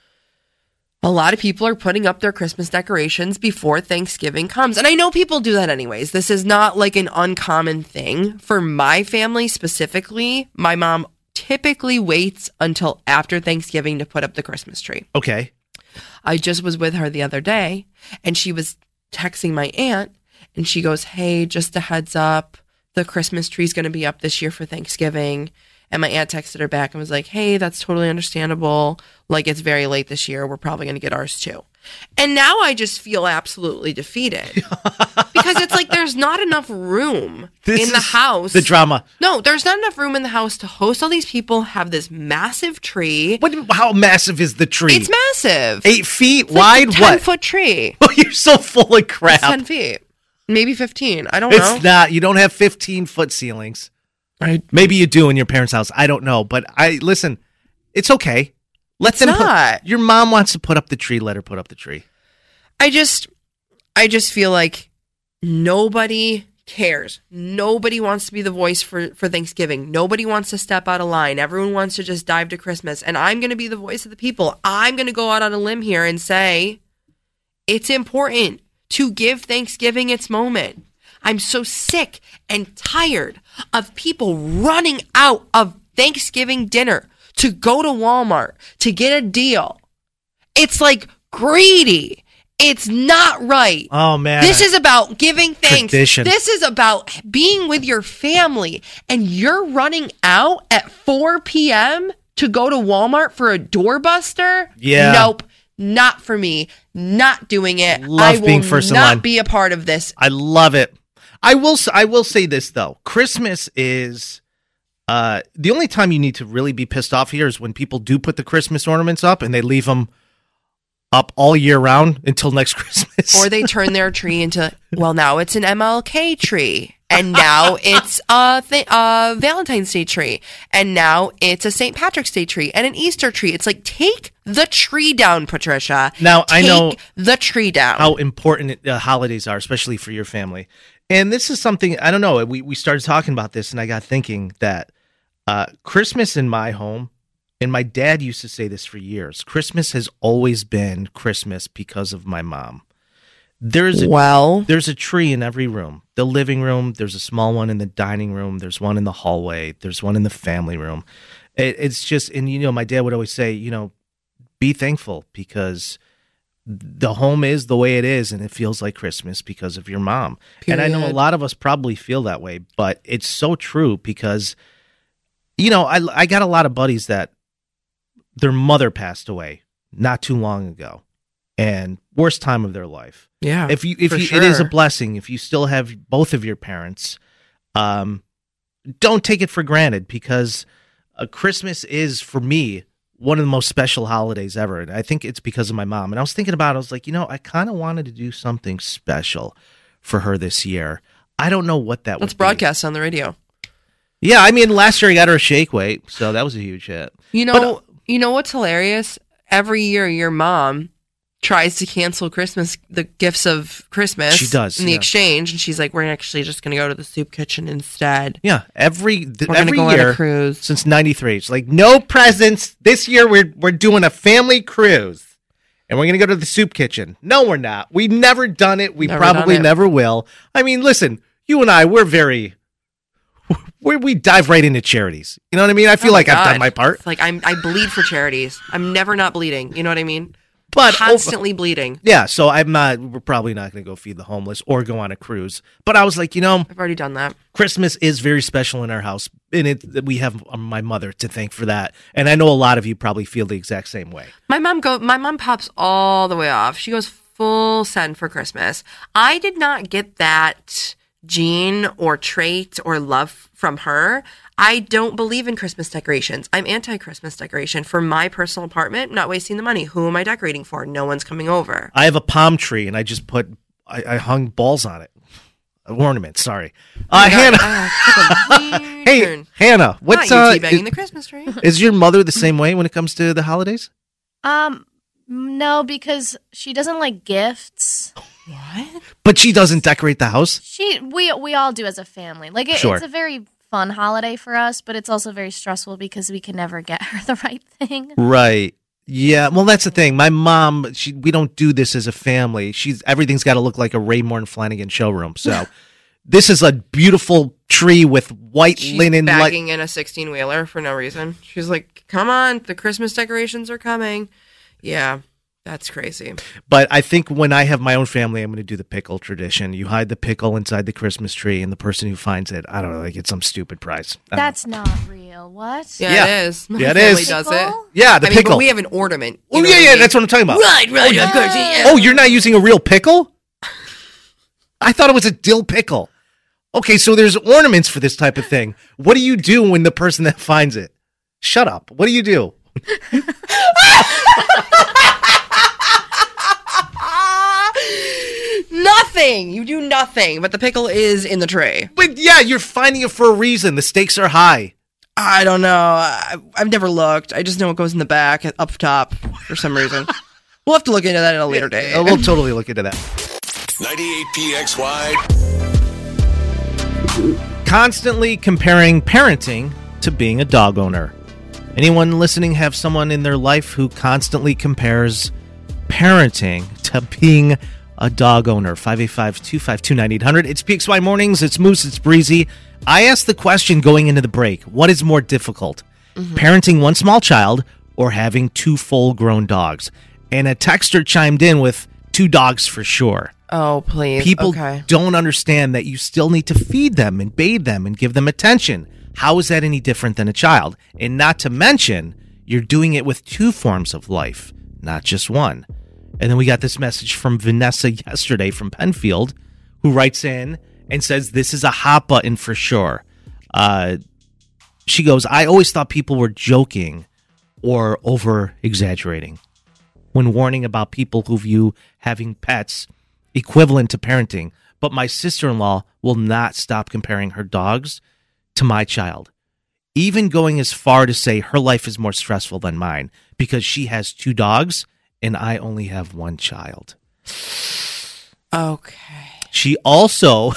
A lot of people are putting up their Christmas decorations before Thanksgiving comes. And I know people do that anyways. This is not like an uncommon thing. For my family specifically, my mom typically waits until after Thanksgiving to put up the Christmas tree. Okay. I just was with her the other day and she was texting my aunt and she goes, hey, just a heads up, the Christmas tree's going to be up this year for Thanksgiving. And my aunt texted her back and was like, hey, that's totally understandable. Like, it's very late this year. We're probably going to get ours too. And now I just feel absolutely defeated because it's like there's not enough room This in the is house. The drama. No, there's not enough room in the house to host all these people, have this massive tree. What? How massive is the tree? It's massive. Eight feet It's like wide? a ten What? foot tree. Oh, you're so full of crap. It's ten feet. Maybe fifteen. I don't know. It's not. You don't have fifteen foot ceilings. Right. Maybe you do in your parents' house. I don't know. But I listen, it's okay. Let It's them put, not. your mom wants to put up the tree, let her put up the tree. I just I just feel like nobody cares. Nobody wants to be the voice for, for Thanksgiving. Nobody wants to step out of line. Everyone wants to just dive to Christmas. And I'm going to be the voice of the people. I'm going to go out on a limb here and say it's important to give Thanksgiving its moment. I'm so sick and tired of people running out of Thanksgiving dinner to go to Walmart to get a deal. It's like greedy. It's not right. Oh, man. This is about giving thanks. Tradition. This is about being with your family. And you're running out at four p.m. to go to Walmart for a doorbuster? Yeah. Nope. Not for me. Not doing it. Love I will being first in not line. be a part of this. I love it. I will. s- I will say this though. Christmas is uh, the only time you need to really be pissed off here is when people do put the Christmas ornaments up and they leave them up all year round until next Christmas. Or they turn their tree into, well, now it's an M L K tree. And now it's a, th- a Valentine's Day tree. And now it's a Saint Patrick's Day tree and an Easter tree. It's like, take the tree down, Patricia. Now, take I know the tree down. how important the holidays are, especially for your family. And this is something, I don't know, we, we started talking about this and I got thinking that uh, Christmas in my home, and my dad used to say this for years, Christmas has always been Christmas because of my mom. There's a, well, there's a tree in every room. The living room, there's a small one in the dining room, there's one in the hallway, there's one in the family room. It, it's just, and you know, my dad would always say, you know, be thankful because the home is the way it is and it feels like Christmas because of your mom. Period. And I know a lot of us probably feel that way, but it's so true because, you know, I, I got a lot of buddies that their mother passed away not too long ago. And worst time of their life. Yeah. If you, if you, sure. it is a blessing. If you still have both of your parents, um, don't take it for granted because uh, Christmas is for me one of the most special holidays ever. And I think it's because of my mom. And I was thinking about it. I was like, you know, I kind of wanted to do something special for her this year. I don't know what that was. Let's broadcast on the radio. Yeah, I mean, last year I got her a shake weight, so that was a huge hit. You know, but, uh, you know what's hilarious? Every year, your mom tries to cancel Christmas, the gifts of Christmas. She does in the yeah. exchange, and she's like, "We're actually just going to go to the soup kitchen instead." Yeah, every th- we're every go year on a cruise since ninety-three. It's like no presents this year. We're we're doing a family cruise, and we're going to go to the soup kitchen. No, we're not. We've never done it. We never probably it. never will. I mean, listen, you and I, we're very. We we dive right into charities. You know what I mean? I feel oh like God. I've done my part. It's like I'm I bleed for charities. I'm never not bleeding. You know what I mean? But constantly over, bleeding. Yeah, so I'm not. We're probably not going to go feed the homeless or go on a cruise. But I was like, you know, I've already done that. Christmas is very special in our house, and it we have my mother to thank for that. And I know a lot of you probably feel the exact same way. My mom go. My mom pops all the way off. She goes full send for Christmas. I did not get that gene or trait or love from her. I don't believe in Christmas decorations. I'm anti-Christmas decoration. For my personal apartment, I'm not wasting the money. Who am I decorating for? No one's coming over. I have a palm tree, and I just put, I, I hung balls on it. Ornaments, sorry. Uh, oh Hannah. Uh, hey, turn. Hannah. What's not you uh, teabagging is, the Christmas tree? Is your mother the same way when it comes to the holidays? Um, no, because she doesn't like gifts. What? But she doesn't decorate the house? She, we, we all do as a family. Like, it, sure. It's a very fun holiday for us, but it's also very stressful because we can never get her the right thing. Right. Yeah. Well, that's the thing. My mom, she we don't do this as a family. She's everything's got to look like a Raymore Flanagan showroom. So this is a beautiful tree with white She's linen. bagging li- in a sixteen wheeler for no reason. She's like, "Come on, the Christmas decorations are coming." Yeah. That's crazy. But I think when I have my own family, I'm going to do the pickle tradition. You hide the pickle inside the Christmas tree, and the person who finds it, I don't know, they get some stupid prize. That's not real. What? Yeah, yeah. it is. My yeah, it family is. does it. Yeah, the I mean, pickle. But we have an ornament. Oh, yeah, yeah, I mean? That's what I'm talking about. Right, right, of course. Yeah. Oh, you're not using a real pickle? I thought it was a dill pickle. Okay, so there's ornaments for this type of thing. What do you do when the person that finds it? Shut up. What do you do? Nothing. You do nothing, but the pickle is in the tray. But yeah, you're finding it for a reason. The stakes are high. I don't know. I, I've never looked. I just know it goes in the back, up top, for some reason. We'll have to look into that at a later day. We'll totally look into that. ninety-eight P X Y. Constantly comparing parenting to being a dog owner. Anyone listening have someone in their life who constantly compares parenting to being a dog owner? five eight five, two five two, nine eight hundred. It's P X Y Mornings. It's Moose. It's Breezy. I asked the question going into the break. What is more difficult? Mm-hmm. Parenting one small child or having two full-grown dogs? And a texter chimed in with two dogs for sure. Oh, please. People okay. don't understand that you still need to feed them and bathe them and give them attention. How is that any different than a child? And not to mention, you're doing it with two forms of life, not just one. And then we got this message from Vanessa yesterday from Penfield, who writes in and says, this is a hot button for sure. Uh, she goes, I always thought people were joking or over-exaggerating. when warning about people who view having pets equivalent to parenting, but my sister-in-law will not stop comparing her dogs to my child, even going as far to say her life is more stressful than mine because she has two dogs and I only have one child. Okay. She also,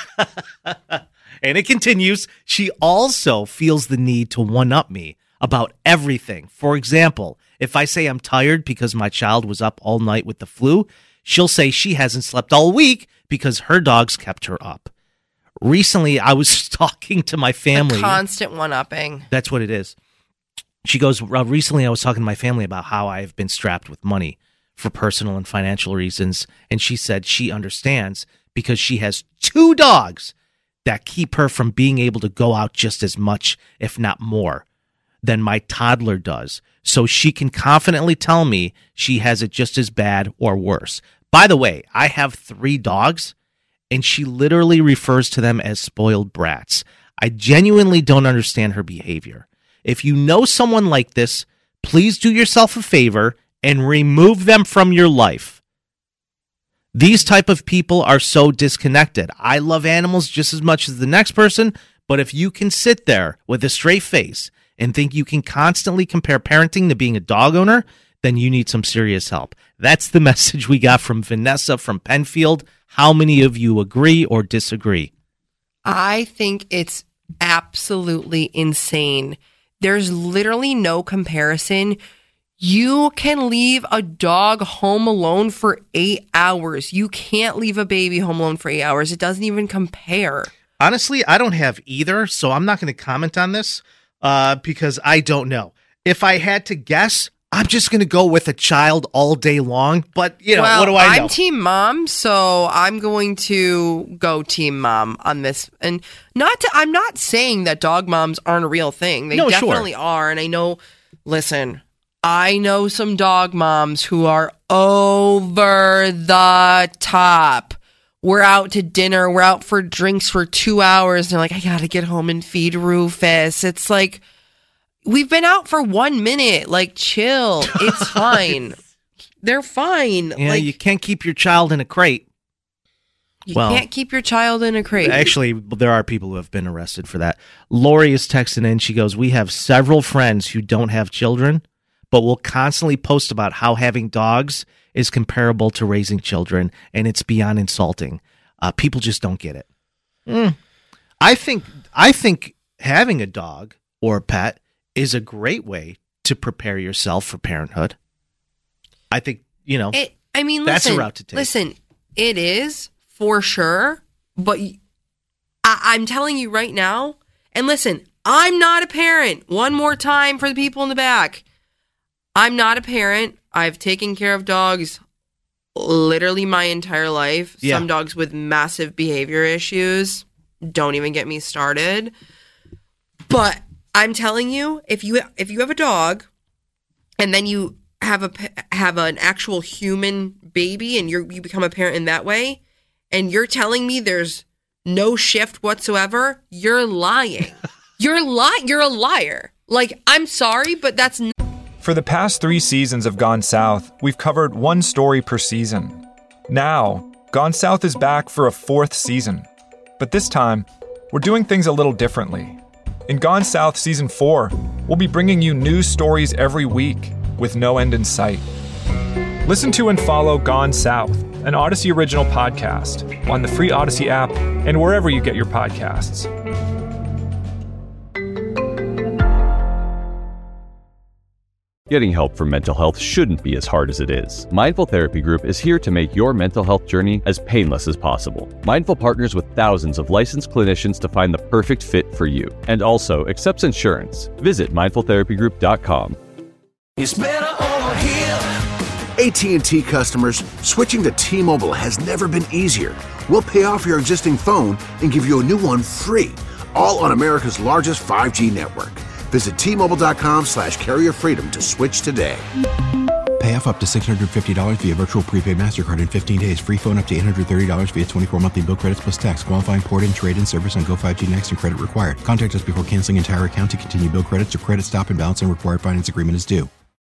and it continues, she also feels the need to one-up me about everything. For example, if I say I'm tired because my child was up all night with the flu, she'll say she hasn't slept all week because her dogs kept her up. Recently, I was talking to my family. The constant one-upping. That's what it is. She goes, uh, recently I was talking to my family about how I've been strapped with money for personal and financial reasons, and she said she understands because she has two dogs that keep her from being able to go out just as much, if not more, than my toddler does. So she can confidently tell me she has it just as bad or worse. By the way, I have three dogs, and she literally refers to them as spoiled brats. I genuinely don't understand her behavior. If you know someone like this, please do yourself a favor and remove them from your life. These type of people are so disconnected. I love animals just as much as the next person, but if you can sit there with a straight face and think you can constantly compare parenting to being a dog owner, then you need some serious help. That's the message we got from Vanessa from Penfield. How many of you agree or disagree? I think it's absolutely insane. There's literally no comparison. You can leave a dog home alone for eight hours. You can't leave a baby home alone for eight hours. It doesn't even compare. Honestly, I don't have either, so I'm not going to comment on this uh, because I don't know. If I had to guess, I'm just going to go with a child all day long. But, you know, well, what do I know? I'm team mom, so I'm going to go team mom on this. And not to, I'm not saying that dog moms aren't a real thing. They no, definitely sure. are. And I know, listen, I know some dog moms who are over the top. We're out to dinner. We're out for drinks for two hours. And they're like, I got to get home and feed Rufus. It's like, we've been out for one minute. Like, chill. It's fine. They're fine. Yeah, like, you can't keep your child in a crate. You well, can't keep your child in a crate. Actually, there are people who have been arrested for that. Lori is texting in. She goes, we have several friends who don't have children, but will constantly post about how having dogs is comparable to raising children, and it's beyond insulting. Uh, people just don't get it. Mm. I think I think having a dog or a pet is a great way to prepare yourself for parenthood. I think, you know, it, I mean, that's listen, a route to take. Listen, it is for sure, but I, I'm telling you right now, and listen, I'm not a parent. One more time for the people in the back. I'm not a parent. I've taken care of dogs literally my entire life. Yeah. Some dogs with massive behavior issues. Don't even get me started. But I'm telling you, if you if you have a dog, and then you have a have an actual human baby, and you you become a parent in that way, and you're telling me there's no shift whatsoever, you're lying. you're li- You're a liar. Like, I'm sorry, but that's. N- For the past three seasons of Gone South, we've covered one story per season. Now, Gone South is back for a fourth season. But this time, we're doing things a little differently. In Gone South Season four, we'll be bringing you new stories every week with no end in sight. Listen to and follow Gone South, an Odyssey original podcast, on the free Odyssey app and wherever you get your podcasts. Getting help for mental health shouldn't be as hard as it is. Mindful Therapy Group is here to make your mental health journey as painless as possible. Mindful partners with thousands of licensed clinicians to find the perfect fit for you, and also accepts insurance. Visit mindful therapy group dot com. It's better over here. A T and T customers, switching to T-Mobile has never been easier. We'll pay off your existing phone and give you a new one free, all on America's largest five G network. Visit T-Mobile.com slash carrier freedom to switch today. Pay off up to six hundred fifty dollars via virtual prepaid MasterCard in fifteen days. Free phone up to eight hundred thirty dollars via twenty-four monthly bill credits plus tax. Qualifying port-in, trade-in service on Go five G Next and credit required. Contact us before canceling entire account to continue bill credits or credit stop and balance on required finance agreement is due.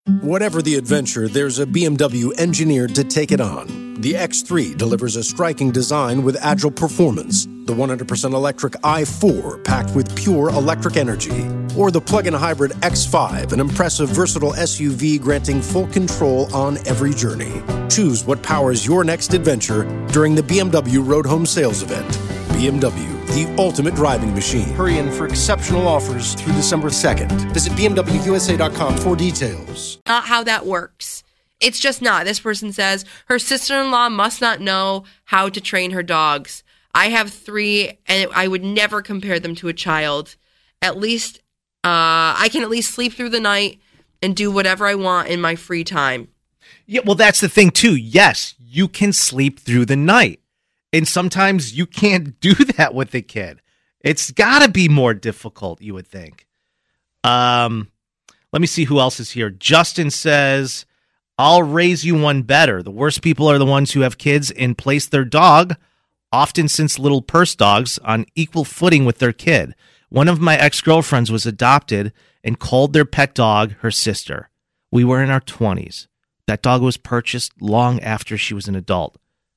Whatever the adventure, there's a B M W engineered to take it on. The X three delivers a striking design with agile performance. The one hundred percent electric i four packed with pure electric energy. Or the plug-in hybrid X five, an impressive versatile S U V granting full control on every journey. Choose what powers your next adventure during the B M W Road Home Sales Event. B M W, the ultimate driving machine. Hurry in for exceptional offers through December second. Visit B M W U S A dot com for details. Not how that works. It's just not. This person says her sister-in-law must not know how to train her dogs. I have three, and I would never compare them to a child. At least, uh, I can at least sleep through the night and do whatever I want in my free time. Yeah, well, that's the thing, too. Yes, you can sleep through the night. And sometimes you can't do that with a kid. It's got to be more difficult, you would think. Um, let me see who else is here. Justin says, I'll raise you one better. The worst people are the ones who have kids and place their dog, often since little purse dogs, on equal footing with their kid. One of my ex-girlfriends was adopted and called their pet dog her sister. We were in our twenties. That dog was purchased long after she was an adult.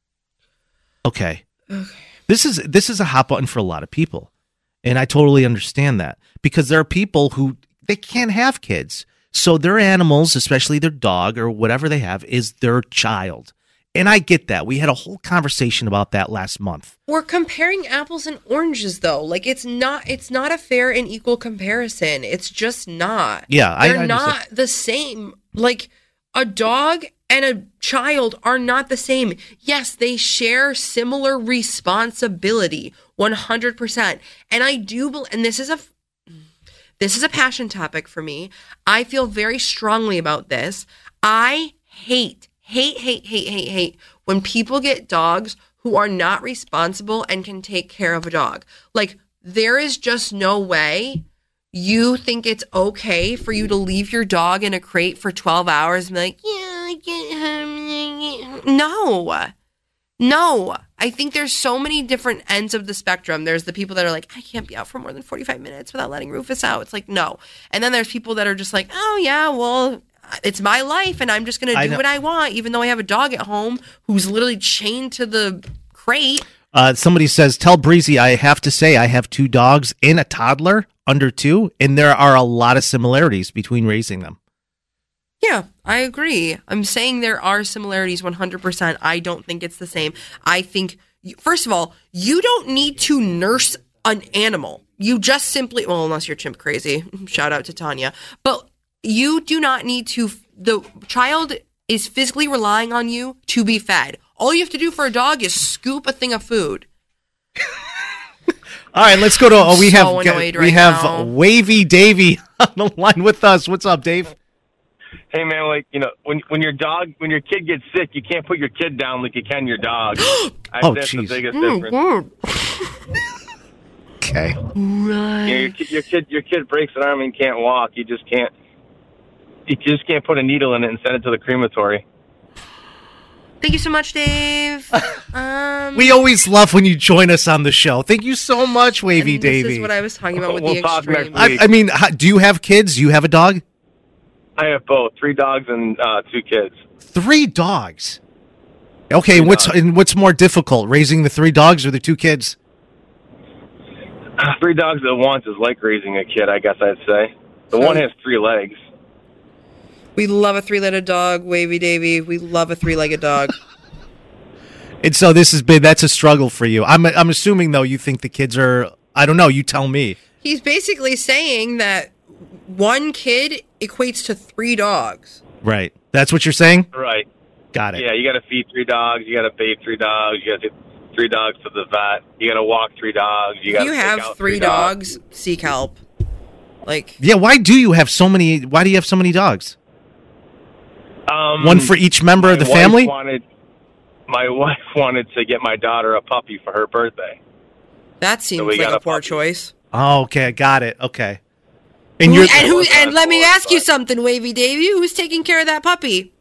Okay. okay. This is this is a hot button for a lot of people. And I totally understand that. Because there are people who, they can't have kids. So their animals, especially their dog or whatever they have, is their child. And I get that. We had a whole conversation about that last month. We're comparing apples and oranges, though. Like, it's not it's not a fair and equal comparison. It's just not. Yeah, I They're not the same. Like, a dog and a child are not the same. Yes, they share similar responsibility, one hundred percent. And I do believe, and this is a this is a passion topic for me. I feel very strongly about this. I hate, hate, hate, hate, hate, hate when people get dogs who are not responsible and can take care of a dog. Like, there is just no way you think it's okay for you to leave your dog in a crate for twelve hours and be like, yeah, I get him. No. No. I think there's so many different ends of the spectrum. There's the people that are like, I can't be out for more than forty-five minutes without letting Rufus out. It's like, no. And then there's people that are just like, oh, yeah, well, it's my life and I'm just going to do what I want, even though I have a dog at home who's literally chained to the crate. Uh, somebody says, tell Breezy I have to say I have two dogs and a toddler under two, and there are a lot of similarities between raising them. Yeah, I agree. I'm saying there are similarities one hundred percent. I don't think it's the same. I think, first of all, you don't need to nurse an animal. You just simply, well, unless you're chimp crazy. Shout out to Tanya. But you do not need to, the child is physically relying on you to be fed. All you have to do for a dog is scoop a thing of food. All right, let's go to, oh, we so have, annoyed we right have now. Wavy Davy on the line with us. What's up, Dave? Hey man, like, you know, when when your dog, when your kid gets sick, you can't put your kid down like you can your dog. I, oh, that's geez. the biggest Oh, difference. Okay. Right. You know, your, kid, your kid, your kid breaks an arm and can't walk. You just can't. You just can't put a needle in it and send it to the crematory. Thank you so much, Dave. Um, We always love when you join us on the show. Thank you so much, Wavy and Davy. This is what I was talking about with We'll the talk extreme. next week. I, I mean, how, do you have kids? Do you have a dog? I have both, three dogs and uh, two kids. Three dogs. Okay, Three what's dogs. and what's more difficult, raising the three dogs or the two kids? Three dogs at once is like raising a kid, I guess I'd say. The one has three legs. We love a three-legged dog, Wavy Davy. We love a three-legged dog. And so this has been, that's a struggle for you. I'm I'm assuming, though, you think the kids are, I don't know, you tell me. He's basically saying that one kid equates to three dogs. Right. That's what you're saying? Right. Got it. Yeah, you got to feed three dogs. You got to bathe three dogs. You got to take three dogs to the vet. You got to walk three dogs. You If got you to have out three three dogs, seek help. Like, Yeah, why do you have so many, why do you have so many dogs? Um, One for each member my of the wife family? Wanted, my wife wanted to get my daughter a puppy for her birthday. that seems we like got a a poor puppy. choice. Oh, okay, I got it. Okay. And Who- you're, and, who, Well, and let me that's ask you fine. something, Wavy Davy. Who's taking care of that puppy?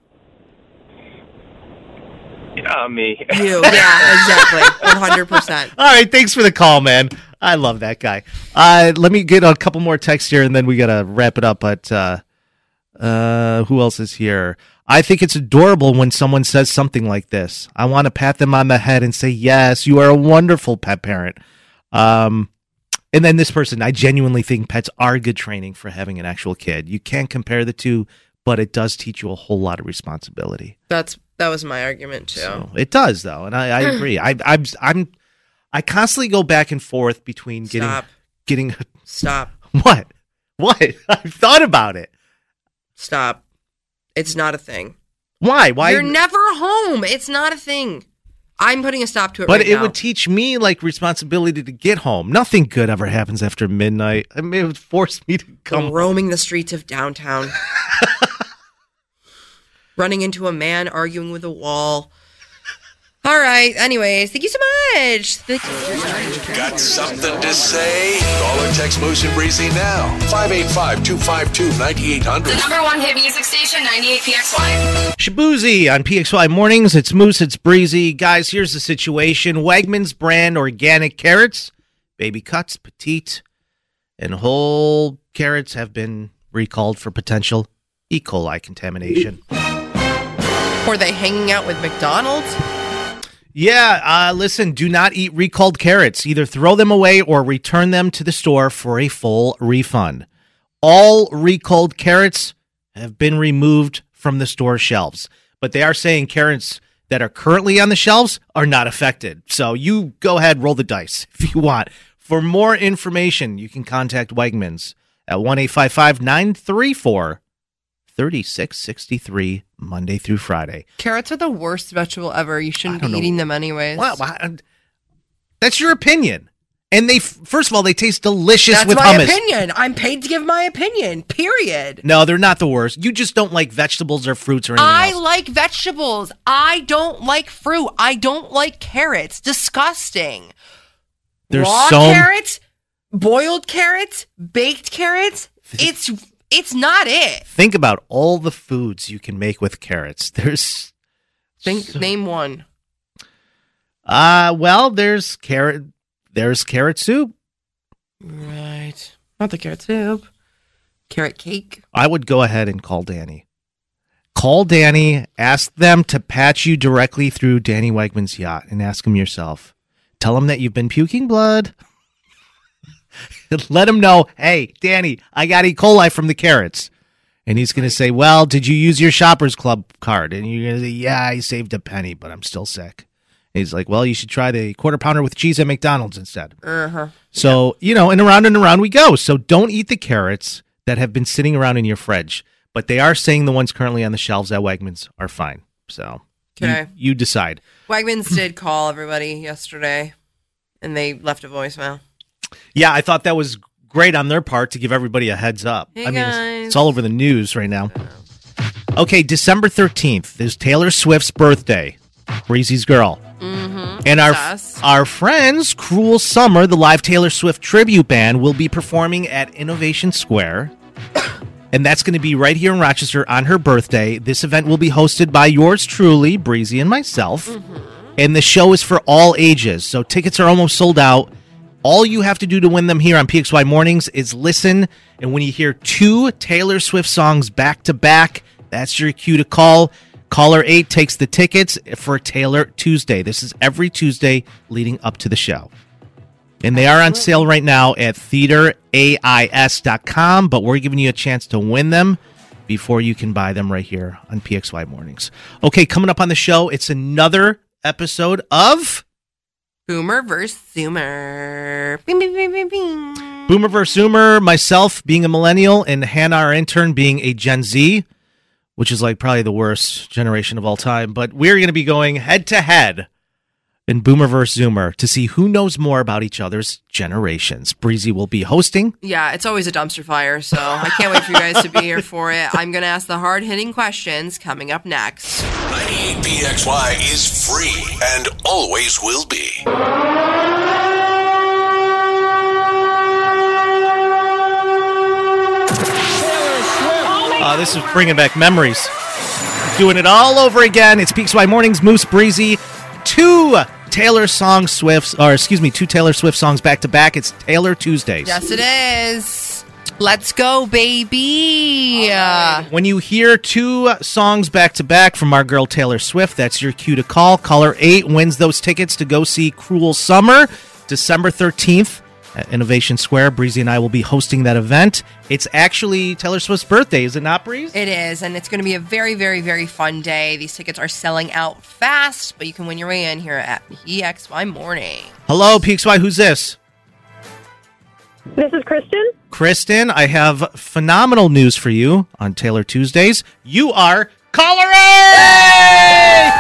Uh, me. You. Yeah, exactly. one hundred percent. all right, thanks for the call, man. I love that guy. Uh, let me get a couple more texts here, and then we got to wrap it up. But uh, Uh, who else is here? I think it's adorable when someone says something like this. I want to pat them on the head and say, yes, you are a wonderful pet parent. Um, and then this person, I genuinely think pets are good training for having an actual kid. You can't compare the two, but it does teach you a whole lot of responsibility. That's that was my argument too. So it does, though, and I, I agree. I, I'm I'm I constantly go back and forth between getting Stop. getting Stop. what what I've thought about it. Stop. It's not a thing. Why? Why? You're never home. It's not a thing. I'm putting a stop to it But right it now. would teach me like responsibility to get home. Nothing good ever happens after midnight. I mean, it would force me to come From roaming the streets of downtown. Running into a man arguing with a wall. All right. Anyways, thank you so much. Thank you. Got something to say? Call or text Moose and Breezy now. five eight five, two five two, nine eight hundred. The number one hit music station, ninety-eight P X Y. Shabuzi on P X Y Mornings. It's Moose, it's Breezy. Guys, here's the situation. Wegmans brand organic carrots, baby cuts, petite, and whole carrots have been recalled for potential E. coli contamination. Were they hanging out with McDonald's? Yeah, uh, listen, do not eat recalled carrots. Either throw them away or return them to the store for a full refund. All recalled carrots have been removed from the store shelves, but they are saying carrots that are currently on the shelves are not affected. So you go ahead, roll the dice if you want. For more information, you can contact Wegmans at one eight five five, nine three four, three six six three Monday through Friday. Carrots are the worst vegetable ever. You shouldn't I be don't know. eating them anyways. Well, I- that's your opinion. And they, first of all, they taste delicious That's with my hummus. opinion. I'm paid to give my opinion, period. No, they're not the worst. You just don't like vegetables or fruits or anything I else. like vegetables. I don't like fruit. I don't like carrots. Disgusting. There's Raw so carrots, boiled carrots, baked carrots. It's it's not it. Think about all the foods you can make with carrots. There's Think name one. uh well, there's carrot there's carrot soup. Right. Not the carrot soup. Carrot cake. I would go ahead and call Danny. Call Danny, ask them to patch you directly through Danny Wegman's yacht and ask him yourself. Tell him that you've been puking blood. Let him know, hey, Danny, I got E. coli from the carrots. And he's going to say, well, did you use your Shoppers Club card? And you're going to say, yeah, I saved a penny, but I'm still sick. And he's like, well, you should try the quarter pounder with cheese at McDonald's instead. Uh-huh. So, you know, and around and around we go. So don't eat the carrots that have been sitting around in your fridge. But they are saying the ones currently on the shelves at Wegmans are fine. So Okay. you, you decide. Wegmans did call everybody yesterday, and they left a voicemail. Yeah, I thought that was great on their part to give everybody a heads up. Hey, I mean, it's, guys. it's all over the news right now. Okay, December thirteenth is Taylor Swift's birthday. Breezy's girl. Mm-hmm. And our Us. our friends, Cruel Summer, the live Taylor Swift tribute band, will be performing at Innovation Square. And that's going to be right here in Rochester on her birthday. This event will be hosted by yours truly, Breezy, and myself. Mm-hmm. And the show is for all ages. So tickets are almost sold out. All you have to do to win them here on P X Y Mornings is listen. And when you hear two Taylor Swift songs back to back, that's your cue to call. Caller eight takes the tickets for Taylor Tuesday. This is every Tuesday leading up to the show. And they are on sale right now at theater A I S dot com, but we're giving you a chance to win them before you can buy them right here on P X Y Mornings. Okay, coming up on the show, it's another episode of Boomer versus Zoomer. Bing, bing, bing, bing, bing. Boomer versus Zoomer, myself being a millennial, and Hannah, our intern, being a Gen Z, which is like probably the worst generation of all time. But we're going to be going head to head in Boomer versus Zoomer to see who knows more about each other's generations. Breezy will be hosting. Yeah, it's always a dumpster fire, so I can't wait for you guys to be here for it. I'm going to ask the hard-hitting questions coming up next. ninety-eight P X Y is free and always will be. Uh, this is bringing back memories. Doing it all over again. It's P X Y Mornings, Moose, Breezy. Two Taylor song Swifts, or excuse me, two Taylor Swift songs back to back. It's Taylor Tuesdays. Yes, it is. Let's go, baby. Uh, When you hear two songs back to back from our girl Taylor Swift, that's your cue to call. Caller eight wins those tickets to go see Cruel Summer, December thirteenth at Innovation Square. Breezy and I will be hosting that event. It's actually Taylor Swift's birthday, is it not, Breeze? It is, and it's going to be a very, very, very fun day. These tickets are selling out fast, but you can win your way in here at P X Y Morning. Hello, P X Y, who's this? This is Kristen. Kristen, I have phenomenal news for you on Taylor Tuesdays. You are caller eight!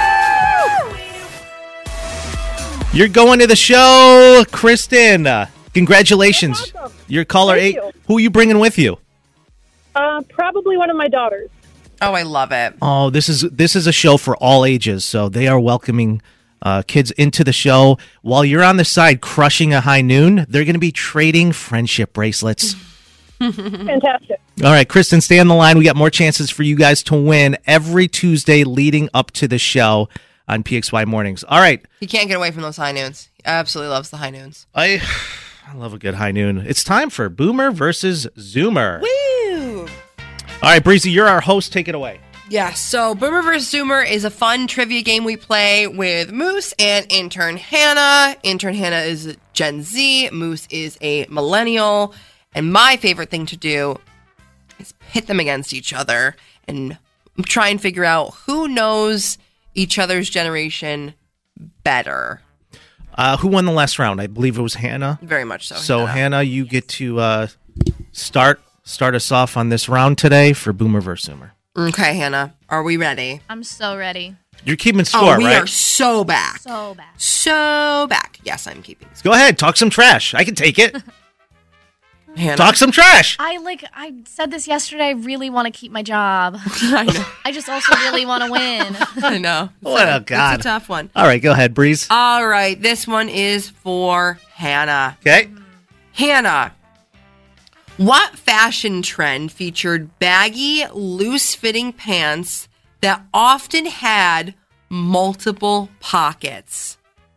You're going to the show, Kristen. Uh, congratulations. Awesome. You're caller Thank eight. you. Who are you bringing with you? Uh, probably one of my daughters. Oh, I love it. Oh, this is this is a show for all ages, so they are welcoming uh, kids into the show. While you're on the side crushing a high noon, they're going to be trading friendship bracelets. Fantastic. All right, Kristen, stay on the line. We got more chances for you guys to win every Tuesday leading up to the show on P X Y Mornings. All right. He can't get away from those high noons. He absolutely loves the high noons. I I love a good high noon. It's time for Boomer versus Zoomer. Woo! All right, Breezy, you're our host. Take it away. Yeah, so Boomer versus Zoomer is a fun trivia game we play with Moose and intern Hannah. Intern Hannah is Gen Z. Moose is a millennial. And my favorite thing to do is pit them against each other and try and figure out who knows each other's generation better. Uh, who won the last round? I believe it was Hannah. Very much so. So, Hannah, Hannah you get to uh, start start us off on this round today for Boomer versus Zoomer. Okay, Hannah, are we ready? I'm so ready. You're keeping score, oh, we right? are so back. So back. So back. Yes, I'm keeping score. Go ahead, talk some trash. I can take it. Hannah. Talk some trash. I like. I said this yesterday. I really want to keep my job. I know. I just also really want to win. I know. What a It's God. a tough one. All right, go ahead, Breeze. All right, this one is for Hannah. Okay. Hannah, what fashion trend featured baggy, loose-fitting pants that often had multiple pockets?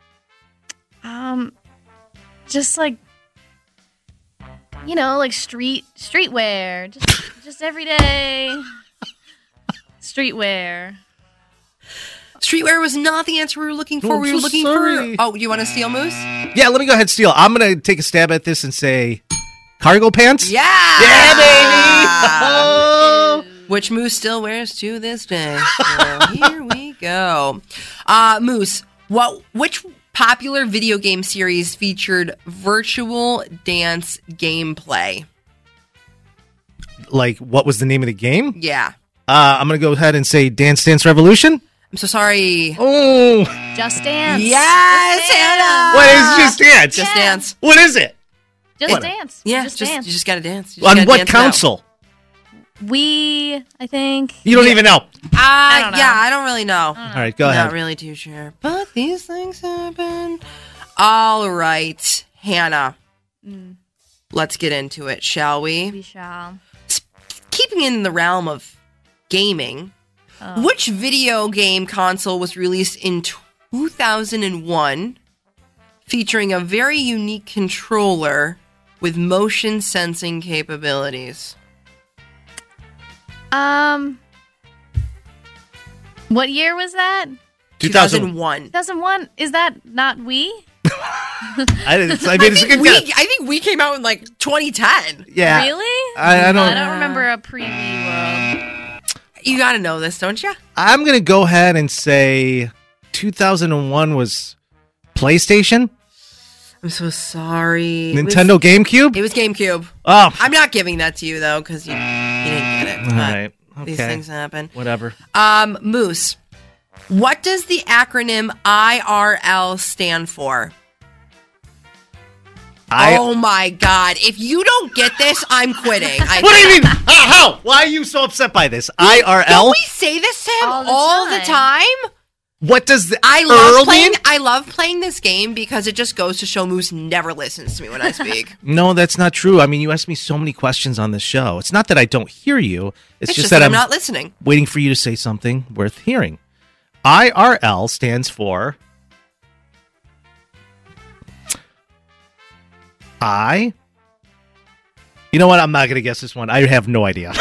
Um, just like, you know, like street streetwear, just just everyday streetwear. Streetwear was not the answer we were looking for. Oh, I'm we were so looking sorry. for. Oh, you want to steal Moose? Yeah, let me go ahead and steal. I'm going to take a stab at this and say cargo pants. Yeah, Yeah, baby. Oh. Which Moose still wears to this day. So here we go. Uh, Moose, what? Which popular video game series featured virtual dance gameplay? Like, what was the name of the game? Yeah. Uh, I'm going to go ahead and say Dance Dance Revolution. I'm so sorry. Oh. Just Dance. Yes, Just Hannah. Dance. What is Just Dance? Just Yeah. Dance. What is it? Just What? Dance. Yeah, just, just, dance. you just got to dance. You just On gotta what dance now. console? We, I think. You don't even know. Uh, I don't know. Yeah, I don't really know. All right, go Not ahead. really too sure. But these things happen. All right, Hannah. Mm, Let's get into it, shall we? we shall. Keeping in the realm of gaming, Oh. which video game console was released in two thousand one featuring a very unique controller with motion sensing capabilities? Um, what year was that? two thousand one. two thousand one. Is that not we? I, didn't, I mean, it's a good we, guess. I think we came out in like twenty ten. Yeah. Really? I, I don't. I don't remember a pre-Wii world. You got to know this, don't you? I'm going to go ahead and say two thousand one was PlayStation? I'm so sorry. It was- Nintendo GameCube? It was GameCube. Oh. I'm not giving that to you though because you, you didn't get it. All but right. Okay. These things happen. Whatever. Um, Moose, what does the acronym I R L stand for? I, oh my God! If you don't get this, I'm quitting. I what do you mean? How, how? Why are you so upset by this? I R L? Don't we say this to him All all the the time? What does the I love Earl playing. mean? I love playing this game because it just goes to show Moose never listens to me when I speak. No, that's not true. I mean, you ask me so many questions on this show. It's not that I don't hear you. It's, It's just, just that, that I'm I'm not listening. waiting for you to say something worth hearing. I R L stands for I You know what? I'm not going to guess this one. I have no idea.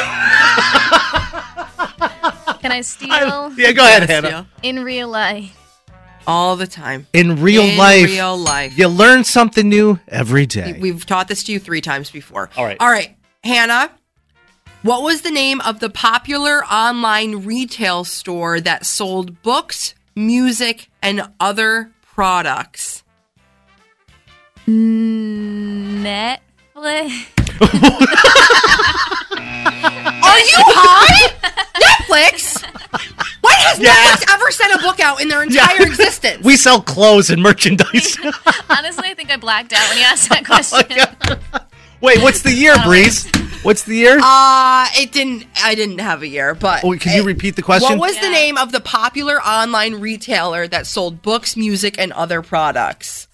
Can I steal? I, yeah, go ahead, Hannah. In real life. All the time. In real In life. real life. You learn something new every day. We've taught this to you three times before. All right. All right. Hannah, what was the name of the popular online retail store that sold books, music, and other products? Netflix. Are you high? Netflix? When has Yeah. Netflix ever sent a book out in their entire Yeah. existence? We sell clothes and merchandise. Honestly, I think I blacked out when you asked that question. Wait, what's the year, Breeze? What's the year? Uh, it didn't. I didn't have a year, but Oh, can you it- repeat the question? What was the name of the popular online retailer that sold books, music, and other products?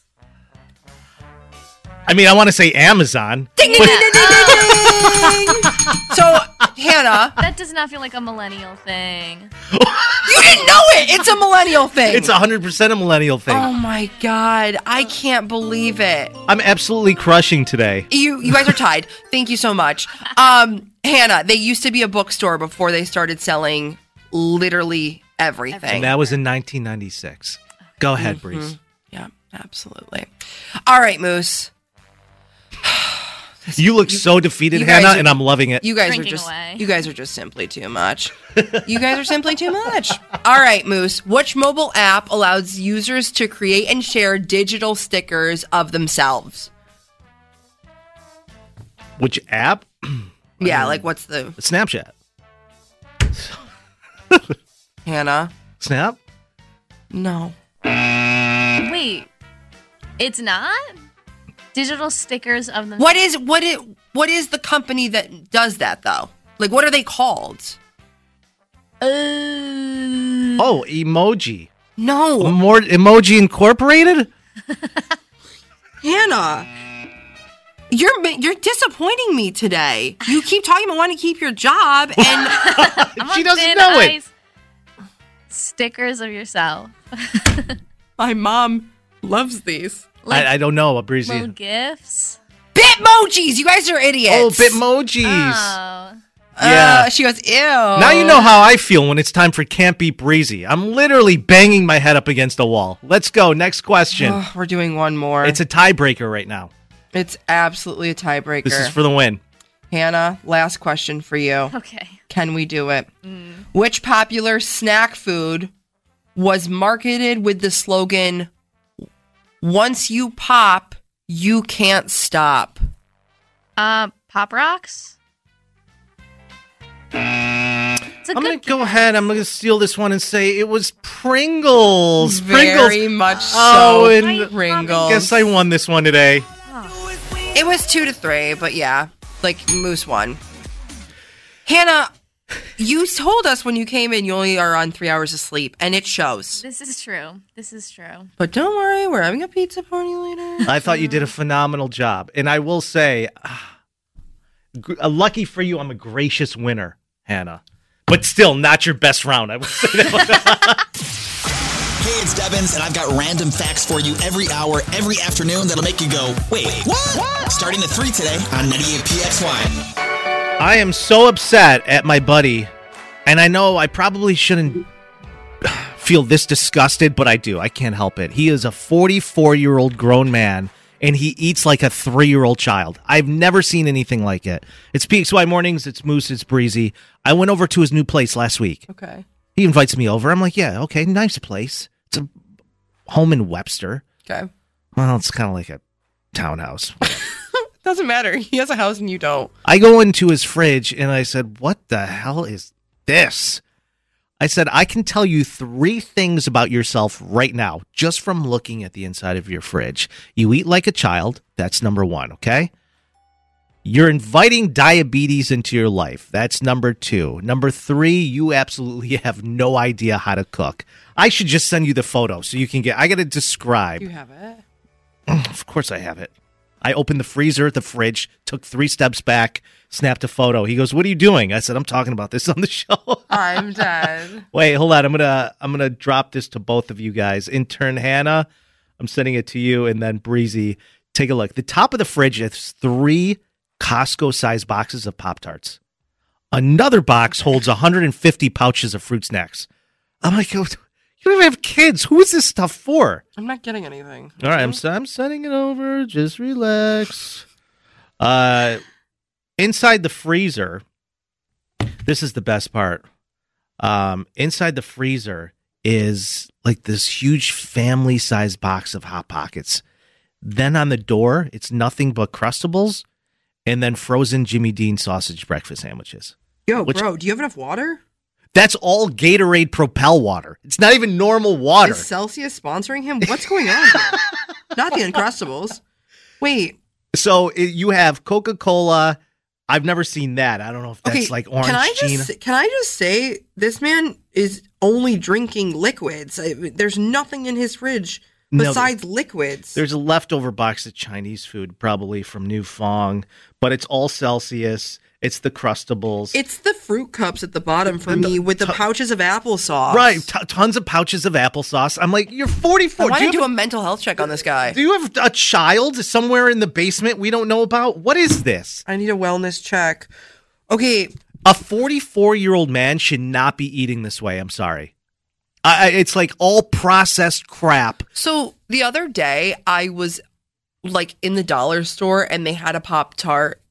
I mean, I want to say Amazon. Ding, ding, but- ding, ding, ding, ding, ding. So, Hannah, That does not feel like a millennial thing. you didn't know it. It's a millennial thing. It's one hundred percent a millennial thing. Oh my god, I can't believe it. I'm absolutely crushing today. You you guys are tied. Thank you so much. Um, Hannah, they used to be a bookstore before they started selling literally everything. And that was in nineteen ninety-six. Go ahead, Mhm. Breeze. Yeah, absolutely. All right, Moose. You look so defeated, You guys Hannah, are- and I'm loving it. You guys Drinking are just away. you guys are just simply too much. You guys are simply too much. All right, Moose. Which mobile app allows users to create and share digital stickers of themselves? Which app? Yeah, like what's the Snapchat. Hannah? Snap? No. Wait, it's not? Digital stickers of them. What is what it what is the company that does that though? Like what are they called? Uh, Oh, emoji. No. More Emoji Incorporated? Hannah. You're ma- you're disappointing me today. You keep talking about wanting to keep your job and I'm She on doesn't thin know it. ice. Stickers of yourself. my mom loves these. Like I, I don't know. Breezy. little gifts. Bitmojis. You guys are idiots. Oh, Bitmojis. Oh. Yeah. Uh, she goes, ew. Now you know how I feel when it's time for Can't Beat Breezy. I'm literally banging my head up against a wall. Let's go. Next question. Oh, we're doing one more. It's a tiebreaker right now. It's absolutely a tiebreaker. This is for the win. Hannah, last question for you. Okay. Can we do it? Mm. Which popular snack food was marketed with the slogan, once you pop, you can't stop? Uh, Pop Rocks? It's a I'm good going to go ahead. I'm going to steal this one and say it was Pringles. Very Pringles. much so. Oh, and Pringles. guess I won this one today. It was two to three, but yeah, like Moose won. Hannah, you told us when you came in you only are on three hours of sleep, and it shows. This is true. This is true. But don't worry, we're having a pizza party later. I thought you did a phenomenal job. And I will say, ah, gr- uh, lucky for you, I'm a gracious winner, Hannah. But still, not your best round. I would say that. Hey, it's Devins, and I've got random facts for you every hour, every afternoon that'll make you go, wait, what? what? Starting at three today on ninety-eight P X Y. I am so upset at my buddy, and I know I probably shouldn't feel this disgusted, but I do. I can't help it. He is a forty-four-year-old grown man, and he eats like a three-year-old child. I've never seen anything like it. It's P X Y Mornings. It's Moose. It's Breezy. I went over to his new place last week. Okay. He invites me over. I'm like, yeah, okay, nice place. It's a home in Webster. Okay. Well, it's kind of like a townhouse. Doesn't matter. He has a house and you don't. I go into his fridge and I said, what the hell is this? I said, I can tell you three things about yourself right now, just from looking at the inside of your fridge. You eat like a child. That's number one, okay? You're inviting diabetes into your life. That's number two. Number three, you absolutely have no idea how to cook. I should just send you the photo so you can get, I got to describe. You have it? Of course I have it. I opened the freezer, the fridge, took three steps back, snapped a photo. He goes, what are you doing? I said, I'm talking about this on the show. I'm dead. Wait, hold on. I'm going to I'm going to drop this to both of you guys. Intern Hannah, I'm sending it to you, and then Breezy, take a look. The top of the fridge is three Costco-sized boxes of Pop-Tarts. Another box holds one hundred fifty pouches of fruit snacks. I'm like, you don't even have kids. Who is this stuff for? I'm not getting anything. All right, I'm I'm sending it over. Just relax. Uh, inside the freezer, this is the best part. Um, inside the freezer is like this huge family-sized box of Hot Pockets. Then on the door, it's nothing but Crustables and then frozen Jimmy Dean sausage breakfast sandwiches. Yo, Which, bro, do you have enough water? That's all Gatorade Propel water. It's not even normal water. Is Celsius sponsoring him? What's going on here? Not the Uncrustables. Wait. So it, you have Coca-Cola. I've never seen that. I don't know if that's Okay, like orange can I Gina. just can I just say this man is only drinking liquids. I, there's nothing in his fridge No, besides liquids. There's a leftover box of Chinese food, probably from New Fong, but it's all Celsius. It's the Crustables. It's the fruit cups at the bottom for me with the pouches of applesauce. Right, t- tons of pouches of applesauce. I'm like, you're forty-four. I want do to you do have, a mental health check on this guy. Do you have a child somewhere in the basement we don't know about? What is this? I need a wellness check. Okay. A forty-four-year-old man should not be eating this way. I'm sorry. I, I, it's like all processed crap. So the other day, I was like in the dollar store and they had a Pop-Tart.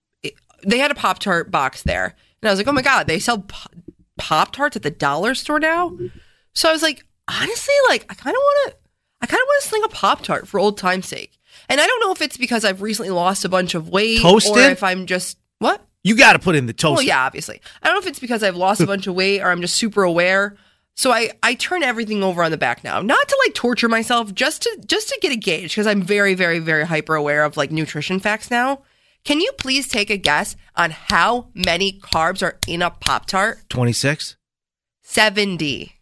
They had a Pop-Tart box there. And I was like, oh my God, they sell Pop-Tarts at the dollar store now? So I was like, honestly, like, I kind of want to, I kind of want to sling a Pop-Tart for old time's sake. And I don't know if it's because I've recently lost a bunch of weight. Toasted? Or if I'm just, what? You got to put in the toast. Well, yeah, obviously. I don't know if it's because I've lost a bunch of weight or I'm just super aware. So I, I turn everything over on the back now. Not to like torture myself, just to just to get a gauge, because I'm very, very, very hyper aware of like nutrition facts now. Can you please take a guess on how many carbs are in a Pop-Tart? twenty-six? seventy.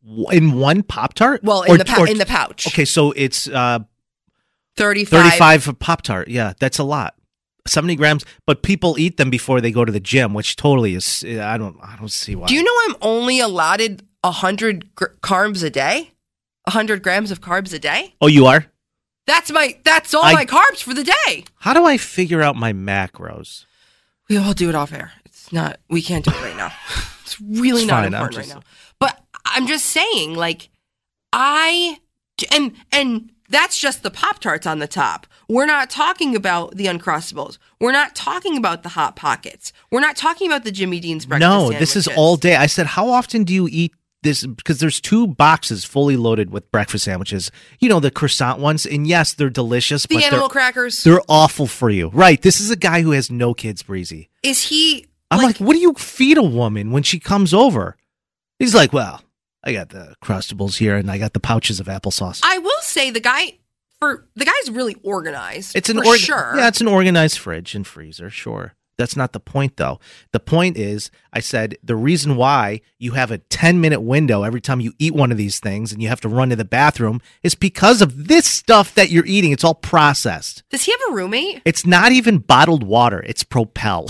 In one Pop-Tart? Well, in, Or- the, pou- or- in the pouch. Okay, so it's uh, thirty-five. thirty-five for Pop-Tart. Yeah, that's a lot. seventy grams, but people eat them before they go to the gym, which totally is, I don't I don't see why. Do you know I'm only allotted one hundred gr- carbs a day? one hundred grams of carbs a day? Oh, you are? That's my. That's all I- my carbs for the day. How do I figure out my macros? We all do it off air. It's not. We can't do it right now. It's really It's not fine, I'm important just- right now. But I'm just saying, like, I and and that's just the Pop-Tarts on the top. We're not talking about the Uncrustables. We're not talking about the Hot Pockets. We're not talking about the Jimmy Dean's breakfast No, sandwiches. this is all day. I said, how often do you eat this? Because there's two boxes fully loaded with breakfast sandwiches. You know, the croissant ones. And yes, they're delicious. The but animal they're, crackers. They're awful for you. Right. This is a guy who has no kids, Breezy. Is he? I'm like, what do you feed a woman when she comes over? He's like, well, I got the Crustables here and I got the pouches of applesauce. I will say the guy for the guy's really organized. It's an for org- sure. Yeah, it's an organized fridge and freezer, sure. That's not the point, though. The point is, I said, the reason why you have a ten-minute window every time you eat one of these things and you have to run to the bathroom is because of this stuff that you're eating. It's all processed. Does he have a roommate? It's not even bottled water. It's Propel.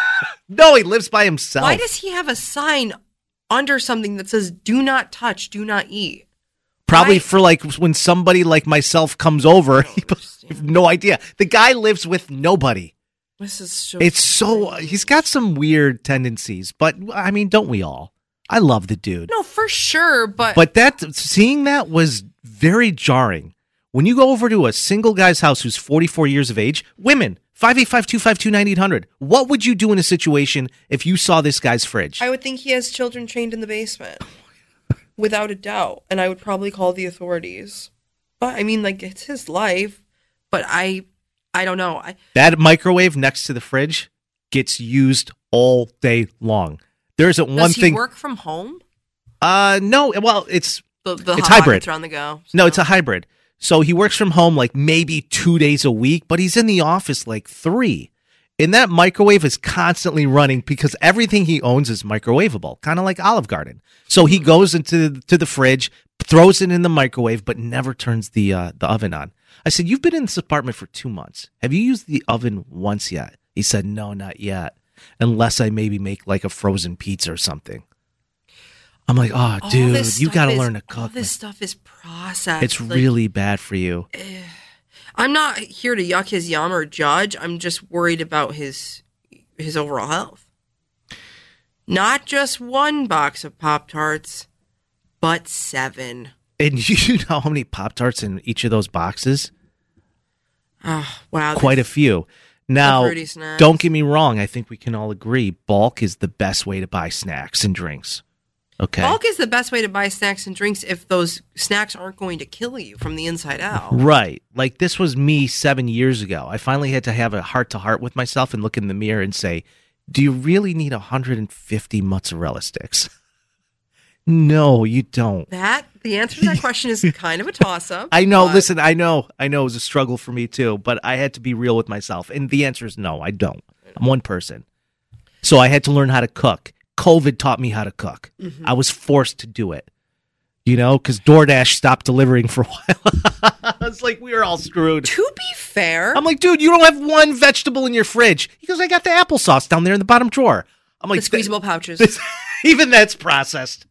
No, he lives by himself. Why does he have a sign under something that says "Do not touch, do not eat"? Probably Why? for like when somebody like myself comes over. He have no idea. The guy lives with nobody. This is so. It's so he's got some weird tendencies, but I mean, don't we all? I love the dude. No, for sure, but But that seeing that was very jarring. When you go over to a single guy's house who's forty-four years of age, women, five eight five, two five two, nine eight hundred. What would you do in a situation if you saw this guy's fridge? I would think he has children chained in the basement, without a doubt, and I would probably call the authorities. But I mean, like, it's his life. But I, I don't know. I That microwave next to the fridge gets used all day long. There isn't one does he thing. work from home? Uh, no. Well, it's The the it's hot hybrid. pockets are on the go. No, it's a hybrid. So he works from home like maybe two days a week, but he's in the office like three. And that microwave is constantly running because everything he owns is microwavable, kind of like Olive Garden. So he goes into to the fridge, throws it in the microwave, but never turns the uh, the oven on. I said, "You've been in this apartment for two months. Have you used the oven once yet?" He said, "No, not yet, unless I maybe make like a frozen pizza or something." I'm like, "Oh, All dude, this you stuff got to is- learn to All cook." this stuff is processed. It's Like, really bad for you. I'm not here to yuck his yum or judge. I'm just worried about his his overall health. Not just one box of Pop-Tarts, but seven. And you know how many Pop-Tarts in each of those boxes? Oh, wow. Quite a few. Now, fruity snacks. don't get me wrong. I think we can all agree bulk is the best way to buy snacks and drinks. Okay. Bulk is the best way to buy snacks and drinks if those snacks aren't going to kill you from the inside out. Right. Like this was me seven years ago. I finally had to have a heart-to-heart with myself and look in the mirror and say, do you really need one hundred fifty mozzarella sticks? No, you don't. That the answer to that question is kind of a toss-up. I know. but- Listen, I know. I know it was a struggle for me too, but I had to be real with myself. And the answer is no, I don't. I'm one person. So I had to learn how to cook. COVID taught me how to cook. Mhm. I was forced to do it. You know, because DoorDash stopped delivering for a while. It's like we were all screwed. To be fair, I'm like, dude, you don't have one vegetable in your fridge. He goes, I got the applesauce down there in the bottom drawer. I'm like, the squeezable pouches. this- even that's processed.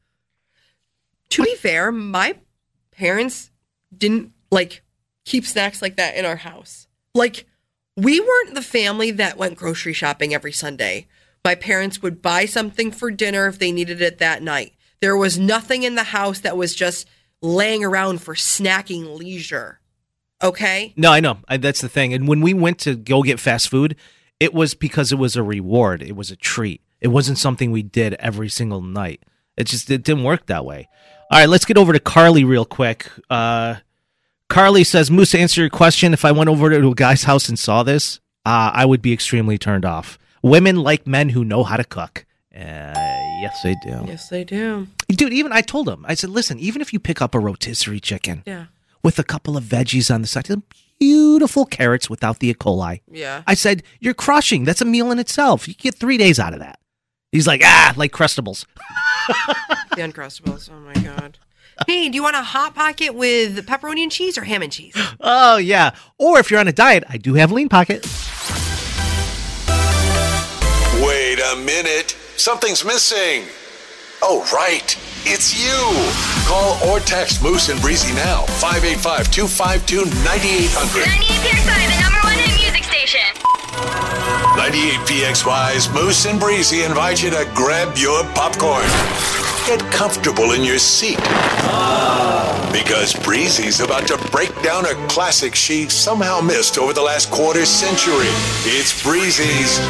To be fair, my parents didn't like keep snacks like that in our house. Like, we weren't the family that went grocery shopping every Sunday. My parents would buy something for dinner if they needed it that night. There was nothing in the house that was just laying around for snacking leisure. Okay? No, I know. I, that's the thing. And when we went to go get fast food, it was because it was a reward. It was a treat. It wasn't something we did every single night. It just it didn't work that way. All right, let's get over to Carly real quick. Uh, Carly says, Moose, to answer your question, if I went over to a guy's house and saw this, uh, I would be extremely turned off. Women like men who know how to cook. Uh, yes, they do. Yes, they do. Dude, even I told him, I said, listen, even if you pick up a rotisserie chicken Yeah. with a couple of veggies on the side, beautiful carrots without the E. coli. Yeah. I said, you're crushing. That's a meal in itself. You get three days out of that. He's like, ah, like Crustables. The Uncrustables. Oh, my God. Hey, do you want a Hot Pocket with pepperoni and cheese or ham and cheese? Oh, yeah. Or if you're on a diet, I do have Lean Pocket. Wait a minute. Something's missing. Oh, right. It's you. Call or text Moose and Breezy now. five eight five, two five two, nine eight hundred. ninety-eight P X Y, the number one hit music station. ninety-eight P X Y's Moose and Breezy invite you to grab your popcorn. Get comfortable in your seat. Because Breezy's about to break down a classic she somehow missed over the last quarter century. It's Breezy's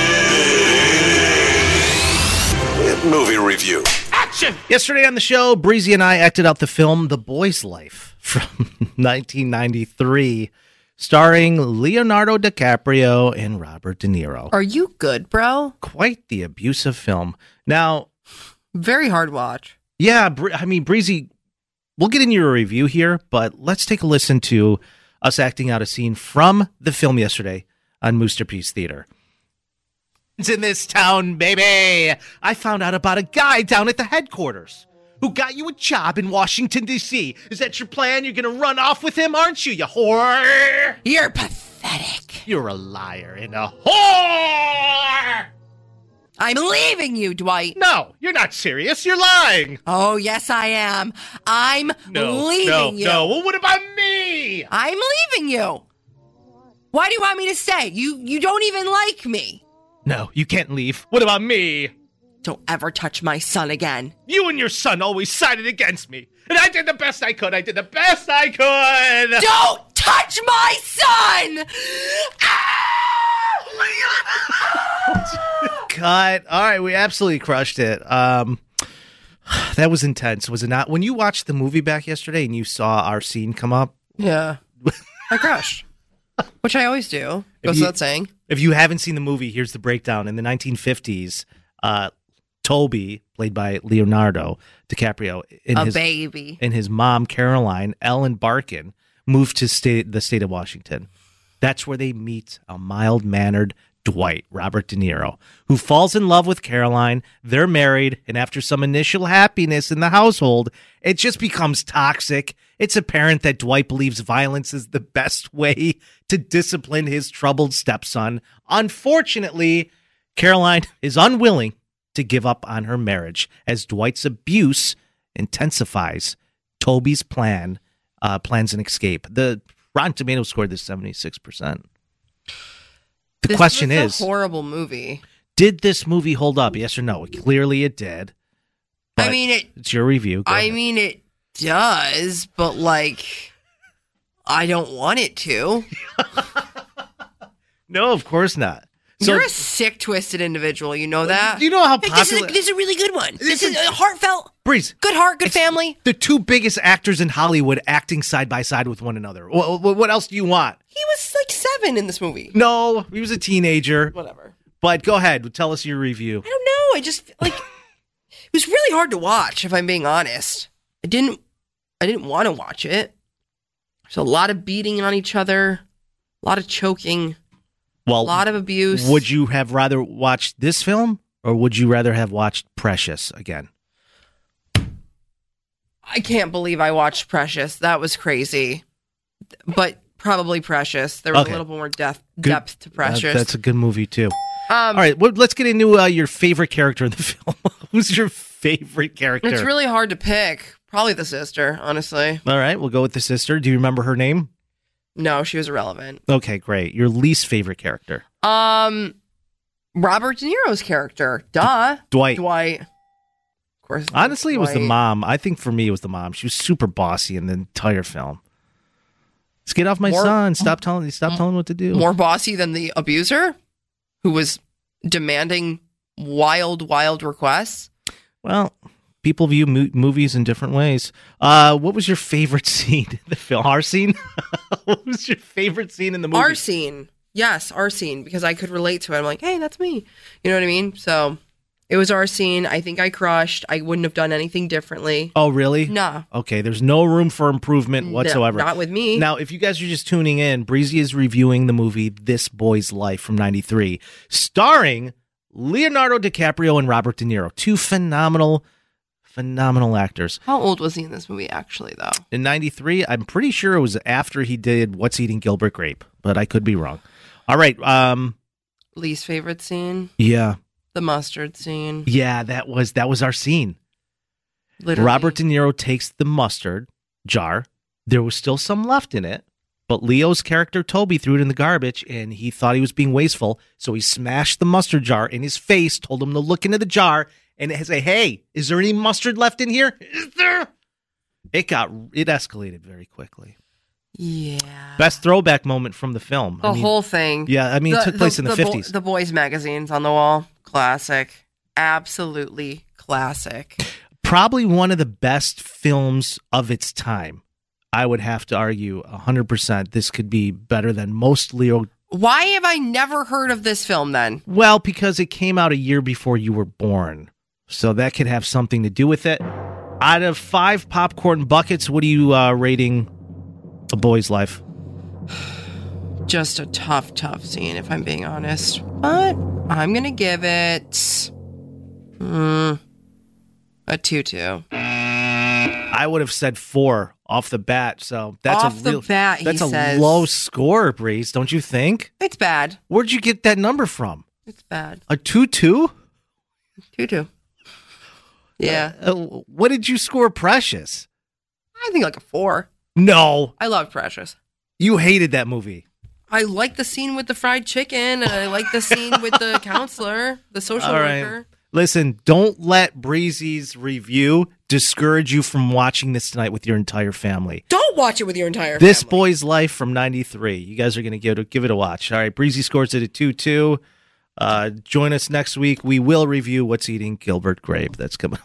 Big Movie Review. Action! Yesterday on the show, Breezy and I acted out the film The Boy's Life from nineteen ninety-three, starring Leonardo DiCaprio and Robert De Niro. Are you good, bro? Quite the abusive film. Now, very hard watch. Yeah, I mean, Breezy, we'll get into your review here, but let's take a listen to us acting out a scene from the film yesterday on Moosterpiece Theater. It's in this town, baby. I found out about a guy down at the headquarters who got you a job in Washington, D C. Is that your plan? You're going to run off with him, aren't you, you whore? You're pathetic. You're a liar and a whore. I'm leaving you, Dwight. No, you're not serious. You're lying. Oh, yes, I am. I'm No, leaving no, you. no. Well, what about me? I'm leaving you. Why do you want me to stay? You you don't even like me. No, you can't leave. What about me? Don't ever touch my son again. You and your son always sided against me. And I did the best I could. I did the best I could. Don't touch my son! Cut. All right, we absolutely crushed it. Um, that was intense, was it not? When you watched the movie back yesterday and you saw our scene come up, Yeah. I crushed. Which I always do. Goes you- without saying. if you haven't seen the movie, here's the breakdown. In the nineteen fifties, uh, Toby, played by Leonardo DiCaprio, and A his, baby. and his mom, Caroline Ellen Barkin, moved to state, the state of Washington. That's where they meet a mild-mannered Dwight, Robert De Niro, who falls in love with Caroline. They're married, and after some initial happiness in the household, it just becomes toxic. It's apparent that Dwight believes violence is the best way to discipline his troubled stepson. Unfortunately, Caroline is unwilling to give up on her marriage as Dwight's abuse intensifies Toby's plan, uh, plans an escape. The Rotten Tomatoes scored this seventy-six percent. The this question was is, a horrible movie. Did this movie hold up? Yes or no? Clearly it did. I mean, it. It's your review. Go I ahead. mean, it does, but like, I don't want it to. No, of course not. So, You're a sick, twisted individual. You know that. Do you know how Like, this, is a, popular- this is a really good one. This, This is is- a heartfelt, Breeze, good heart, good family. the two biggest actors in Hollywood acting side by side with one another. What, what else do you want? He was like seven in this movie. No, he was a teenager. Whatever. But go ahead, tell us your review. I don't know. I just like it was really hard to watch. If I'm being honest, I didn't. I didn't want to watch it. There's a lot of beating on each other, a lot of choking, Well, a lot of abuse. Would you have rather watched this film, or would you rather have watched Precious again? I can't believe I watched Precious. That was crazy. But probably Precious. There was Okay. a little bit more depth Good. depth to Precious. That- that's a good movie too. Um, All right, well, let's get into uh, your favorite character in the film. Who's your favorite character? It's really hard to pick. Probably the sister, honestly. All right, we'll go with the sister. Do you remember her name? No, she was irrelevant. Okay, great. Your least favorite character? Um, Robert De Niro's character. Duh. Dwight. Dwight. Of course. Honestly, it was the Dwight. mom. I think for me, it was the mom. She was super bossy in the entire film. Let's get off my More- son. Stop telling. Stop telling what to do. More bossy than the abuser, who was demanding wild, wild requests. Well, people view mo- movies in different ways. Uh, what was your favorite scene in the film? Our scene? What was your favorite scene in the movie? Our scene. Yes, our scene, because I could relate to it. I'm like, hey, that's me. You know what I mean? So it was our scene. I think I crushed. I wouldn't have done anything differently. Oh, really? Nah. Okay, there's no room for improvement No, whatsoever. not with me. Now, if you guys are just tuning in, Breezy is reviewing the movie This Boy's Life from ninety-three, starring Leonardo DiCaprio and Robert De Niro, two phenomenal, phenomenal actors. How old was he in this movie, actually, though? In ninety-three, I'm pretty sure it was after he did What's Eating Gilbert Grape, but I could be wrong. All right. Um, Least favorite scene? yeah. The mustard scene. Yeah, that was that was our scene. Literally. Robert De Niro takes the mustard jar. There was still some left in it, but Leo's character Toby threw it in the garbage, and he thought he was being wasteful, so he smashed the mustard jar in his face, told him to look into the jar, and say, "Hey, is there any mustard left in here? Is there?" It got it escalated very quickly. Yeah. Best throwback moment from the film. The I mean, whole thing. Yeah, I mean, it took place in the bo- fifties. the boys' magazines on the wall. Classic. Absolutely classic. Probably one of the best films of its time. I would have to argue one hundred percent this could be better than most Leo. Why have I never heard of this film then? Well, because it came out a year before you were born. So that could have something to do with it. Out of five popcorn buckets, what are you uh, rating A Boy's Life? Just a tough, tough scene, if I'm being honest. But I'm going to give it mm, a two two. I would have said four off the bat. So that's Off a the real, bat, he that's a says. low score, Breeze, don't you think? It's bad. Where'd you get that number from? It's bad. A two two? two two. Yeah. Uh, what did you score Precious? I think like a four. No. I love Precious. You hated that movie. I like the scene with the fried chicken, and I like the scene with the counselor, the social All right. worker. Listen, don't let Breezy's review discourage you from watching this tonight with your entire family. Don't watch it with your entire This family. Boy's Life from ninety-three. You guys are going to give it, give it a watch. All right, Breezy scores it at two two. Uh, join us next week. We will review What's Eating Gilbert Grape. That's coming.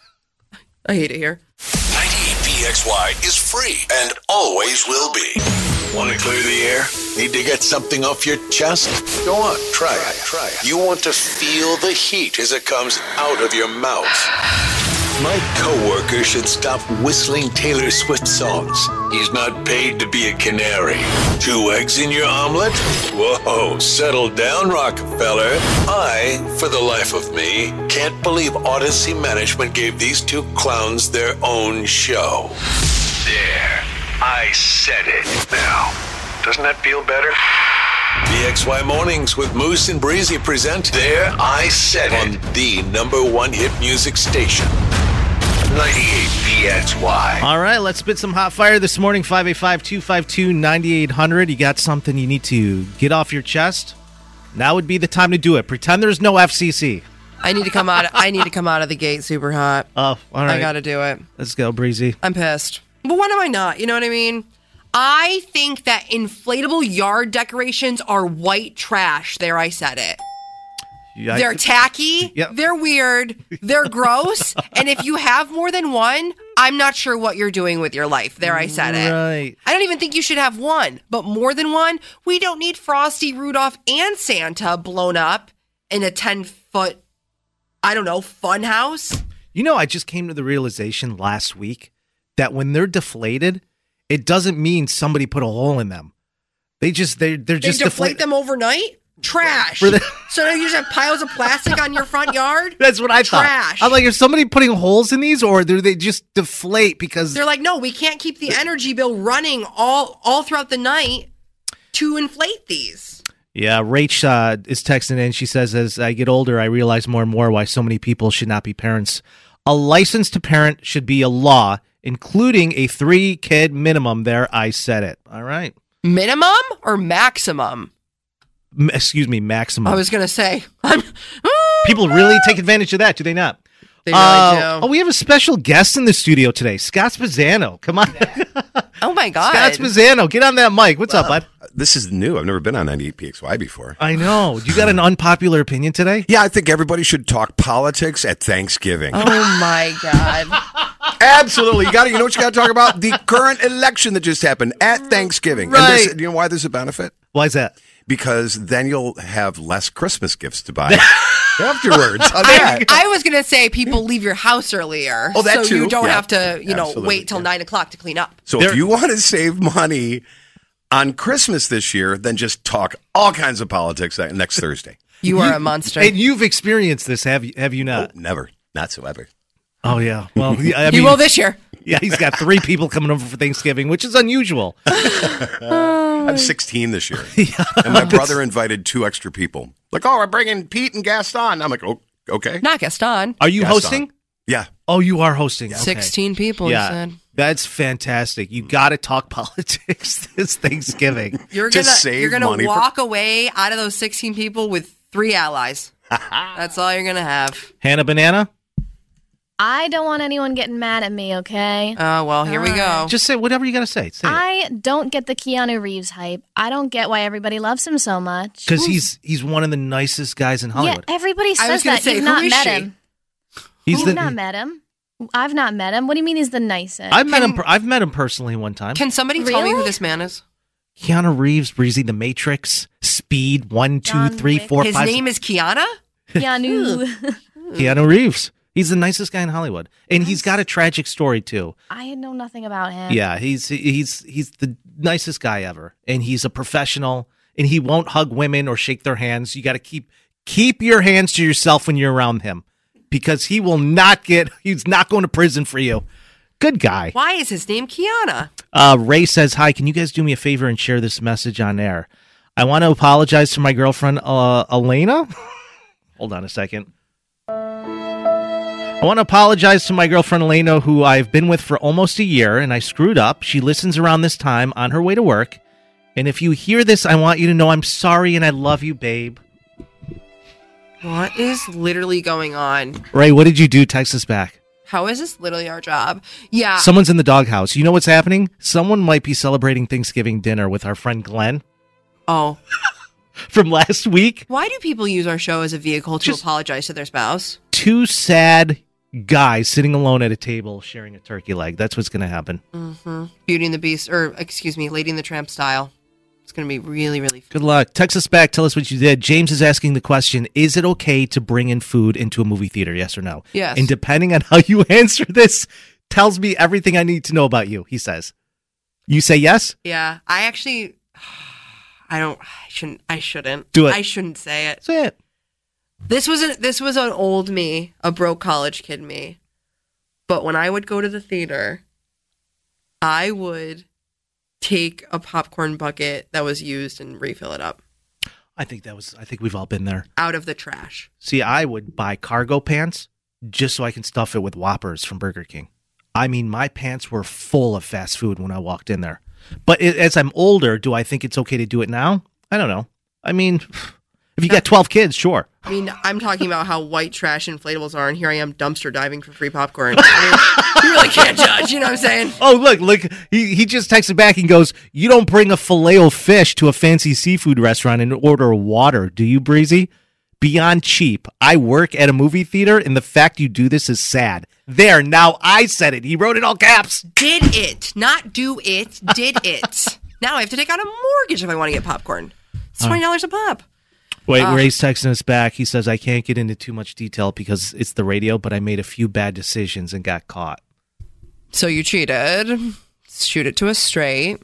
I hate it here. ninety-eight P X Y is free and always will be. Want to clear the air? Need to get something off your chest? Go on, try it. Try it. You want to feel the heat as it comes out of your mouth. My coworker should stop whistling Taylor Swift songs. He's not paid to be a canary. Two eggs in your omelet? Whoa, settle down, Rockefeller. I, for the life of me, can't believe Odyssey Management gave these two clowns their own show. There, I said it. Now, doesn't that feel better? P X Y Mornings with Moose and Breezy present There I Said It on the number one hit music station. ninety-eight P X Y. All right, let's spit some hot fire this morning. five eight five, two five two, nine eight hundred. You got something you need to get off your chest? Now would be the time to do it. Pretend there's no F C C. I need to come out. I need to come out of the gate super hot. Oh, all right. I got to do it. Let's go, Breezy. I'm pissed. But when am I not? You know what I mean? I think that inflatable yard decorations are white trash. There, I said it. Yeah, they're I, tacky. Yep. They're weird. They're gross. And if you have more than one, I'm not sure what you're doing with your life. There, I said it. Right. I don't even think you should have one, but more than one. We don't need Frosty, Rudolph, and Santa blown up in a ten-foot, I don't know, fun house. You know, I just came to the realization last week that when they're deflated, it doesn't mean somebody put a hole in them. They just, they're, they're They just deflate defla- them overnight? Trash. For the- So now you just have piles of plastic on your front yard? That's what I thought. Trash. I'm like, is somebody putting holes in these, or do they just deflate because They're like, no, we can't keep the energy bill running all all throughout the night to inflate these. Yeah, Rach uh, is texting in. She says, as I get older, I realize more and more why so many people should not be parents. A license to parent should be a law, including a three-kid minimum. There, I said it. All right. Minimum or maximum? M- excuse me, maximum. I was going to say. People really take advantage of that, do they not? They really uh, do. Oh, we have a special guest in the studio today, Scott Spazzano. Come on. Oh, my God. Scott Spazzano, get on that mic. What's up, bud? This is new. I've never been on ninety-eight P X Y before. I know. You got an unpopular opinion today? Yeah, I think everybody should talk politics at Thanksgiving. Oh, my God. Absolutely. You got to, you know what you got to talk about? The current election that just happened at Thanksgiving. Right. And there's- you know why there's a benefit? Why is that? Because then you'll have less Christmas gifts to buy afterwards. How's I, that? I was going to say people leave your house earlier. Oh, that so too. you don't Yeah. have to, you know, Absolutely. wait till nine o'clock to clean up. So if you want to save money on Christmas this year, then just talk all kinds of politics that next Thursday. You are a monster. And you've experienced this, have you? Have you not? Oh, never. Not so ever. Oh, yeah. Well, yeah, I you mean, will this year. Yeah, he's got three people coming over for Thanksgiving, which is unusual. I'm sixteen this year. Yeah, and my brother invited two extra people. Like, oh, we're bringing Pete and Gaston. I'm like, oh, okay. Not Gaston. Are you Gaston. hosting? Yeah. Oh, you are hosting. Okay. sixteen people, Yeah, you said. that's fantastic. You got to talk politics this Thanksgiving. You're To gonna save you're gonna money for- walk away out of those sixteen people with three allies. That's all you're gonna have. Hannah Banana? I don't want anyone getting mad at me, okay? Oh, well, here we go. Just say whatever you got to say. Say it. I don't get the Keanu Reeves hype. I don't get why everybody loves him so much. Because he's he's one of the nicest guys in Hollywood. Yeah, everybody I was says gonna that. say, You've who not is met she? him. He's You've the. not met him. I've not met him. What do you mean he's the nicest? I've met him. per- I've met him personally one time. Can somebody tell me Really? who this man is? Keanu Reeves, Breezy, The Matrix, Speed, one, two, John three, Wick. four, His five, name is Kiana? Keanu. Keanu Reeves. He's the nicest guy in Hollywood, and he's got a tragic story too. I know nothing about him. Yeah, he's he's he's the nicest guy ever, and he's a professional, and he won't hug women or shake their hands. You got to keep keep your hands to yourself when you're around him, because he will not get. He's not going to prison for you. Good guy. Why is his name Kiana? Uh, Ray says, hi, can you guys do me a favor and share this message on air? I want to apologize to my girlfriend, uh, Elena. Hold on a second. I want to apologize to my girlfriend, Elena, who I've been with for almost a year, and I screwed up. She listens around this time on her way to work. And if you hear this, I want you to know I'm sorry and I love you, babe. What is literally going on? Ray, what did you do? Text us back. How is this literally our job? Yeah. Someone's in the doghouse. You know what's happening? Someone might be celebrating Thanksgiving dinner with our friend Glenn Oh. from last week. Why do people use our show as a vehicle to Just- apologize to their spouse? Two sad guys sitting alone at a table sharing a turkey leg. That's what's going to happen. Mm-hmm. Beauty and the Beast, or excuse me, Lady and the Tramp style. It's going to be really, really fun. Good luck. Text us back. Tell us what you did. James is asking the question, is it okay to bring in food into a movie theater? Yes or no? Yes. And depending on how you answer this, tells me everything I need to know about you, he says. You say yes? Yeah. I actually, I don't, I shouldn't, I shouldn't. Do it. I shouldn't say it. Say it. This was a, this was an old me, a broke college kid me. But when I would go to the theater, I would take a popcorn bucket that was used and refill it up I think that was, I think we've all been there. out of the trash. See, I would buy cargo pants just so I can stuff it with Whoppers from Burger King. I mean, my pants were full of fast food when I walked in there. But it, as I'm older, do I think it's okay to do it now? I don't know. I mean, if you got twelve kids, sure. I mean, I'm talking about how white trash inflatables are, and here I am dumpster diving for free popcorn. I mean, you really can't judge, you know what I'm saying? Oh, look, look, he, he just texted back and goes, you don't bring a Filet-O-Fish to a fancy seafood restaurant and order water, do you, Breezy? Beyond cheap. I work at a movie theater, and the fact you do this is sad. There, now I said it. He wrote it all caps. Did it, not do it, did it. Now I have to take out a mortgage if I want to get popcorn. It's twenty dollars a pop. Wait, Uh, Ray's texting us back. He says, I can't get into too much detail because it's the radio, but I made a few bad decisions and got caught. So you cheated. Shoot it to us straight.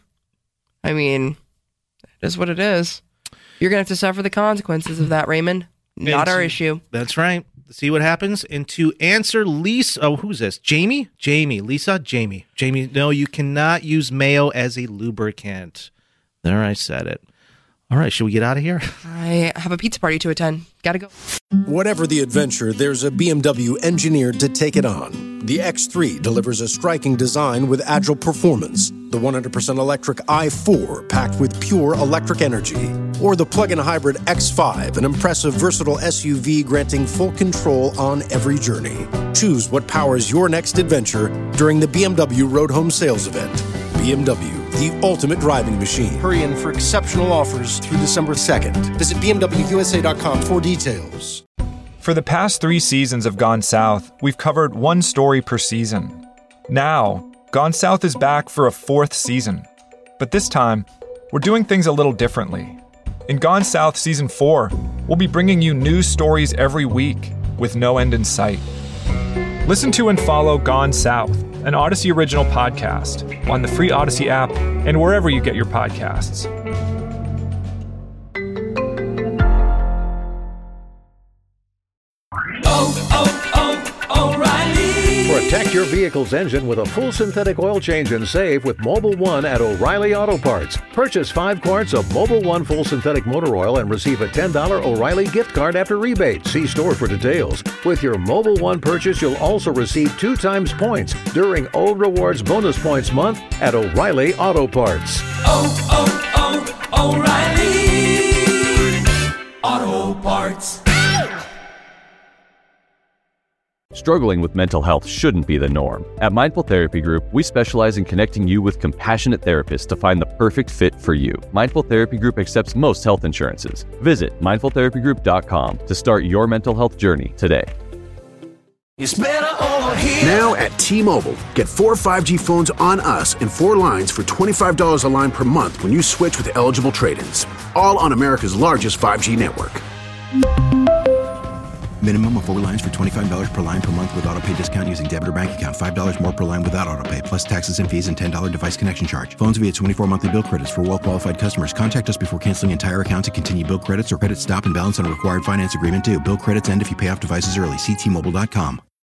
I mean, it is what it is. You're going to have to suffer the consequences of that, Raymond. Not And our to- issue. That's right. See what happens. And to answer Lisa, oh, who's this? Jamie? Jamie. Lisa? Jamie. Jamie, no, you cannot use mayo as a lubricant. There, I said it. All right, should we get out of here? I have a pizza party to attend. Gotta go. Whatever the adventure, there's a B M W engineered to take it on. The X three delivers a striking design with agile performance. The one hundred percent electric i four packed with pure electric energy. Or the plug-in hybrid X five, an impressive versatile S U V granting full control on every journey. Choose what powers your next adventure during the B M W Road Home Sales Event. B M W, the ultimate driving machine. Hurry in for exceptional offers through December second. Visit B M W U S A dot com for details. For the past three seasons of Gone South, we've covered one story per season. Now, Gone South is back for a fourth season. But this time, we're doing things a little differently. In Gone South Season four, we'll be bringing you new stories every week with no end in sight. Listen to and follow Gone South, an Odyssey original podcast, on the free Odyssey app and wherever you get your podcasts. Protect your vehicle's engine with a full synthetic oil change and save with Mobil one at O'Reilly Auto Parts. Purchase five quarts of Mobil one full synthetic motor oil and receive a ten dollars O'Reilly gift card after rebate. See store for details. With your Mobil one purchase, you'll also receive two times points during O Rewards Bonus Points Month at O'Reilly Auto Parts. Oh, oh, oh, O'Reilly Auto Parts. Struggling with mental health shouldn't be the norm. At Mindful Therapy Group, we specialize in connecting you with compassionate therapists to find the perfect fit for you. Mindful Therapy Group accepts most health insurances. Visit mindful therapy group dot com to start your mental health journey today. It's better over here. Now at T-Mobile, get four five G phones on us and four lines for twenty-five dollars a line per month when you switch with eligible trade-ins. All on America's largest five G network. Minimum of four lines for twenty-five dollars per line per month with autopay discount using debit or bank account. five dollars more per line without autopay, plus taxes and fees and ten dollars device connection charge. Phones via twenty-four monthly bill credits for well-qualified customers. Contact us before canceling entire account to continue bill credits or credit stop and balance on a required finance agreement due. Bill credits end if you pay off devices early. See T Mobile dot com.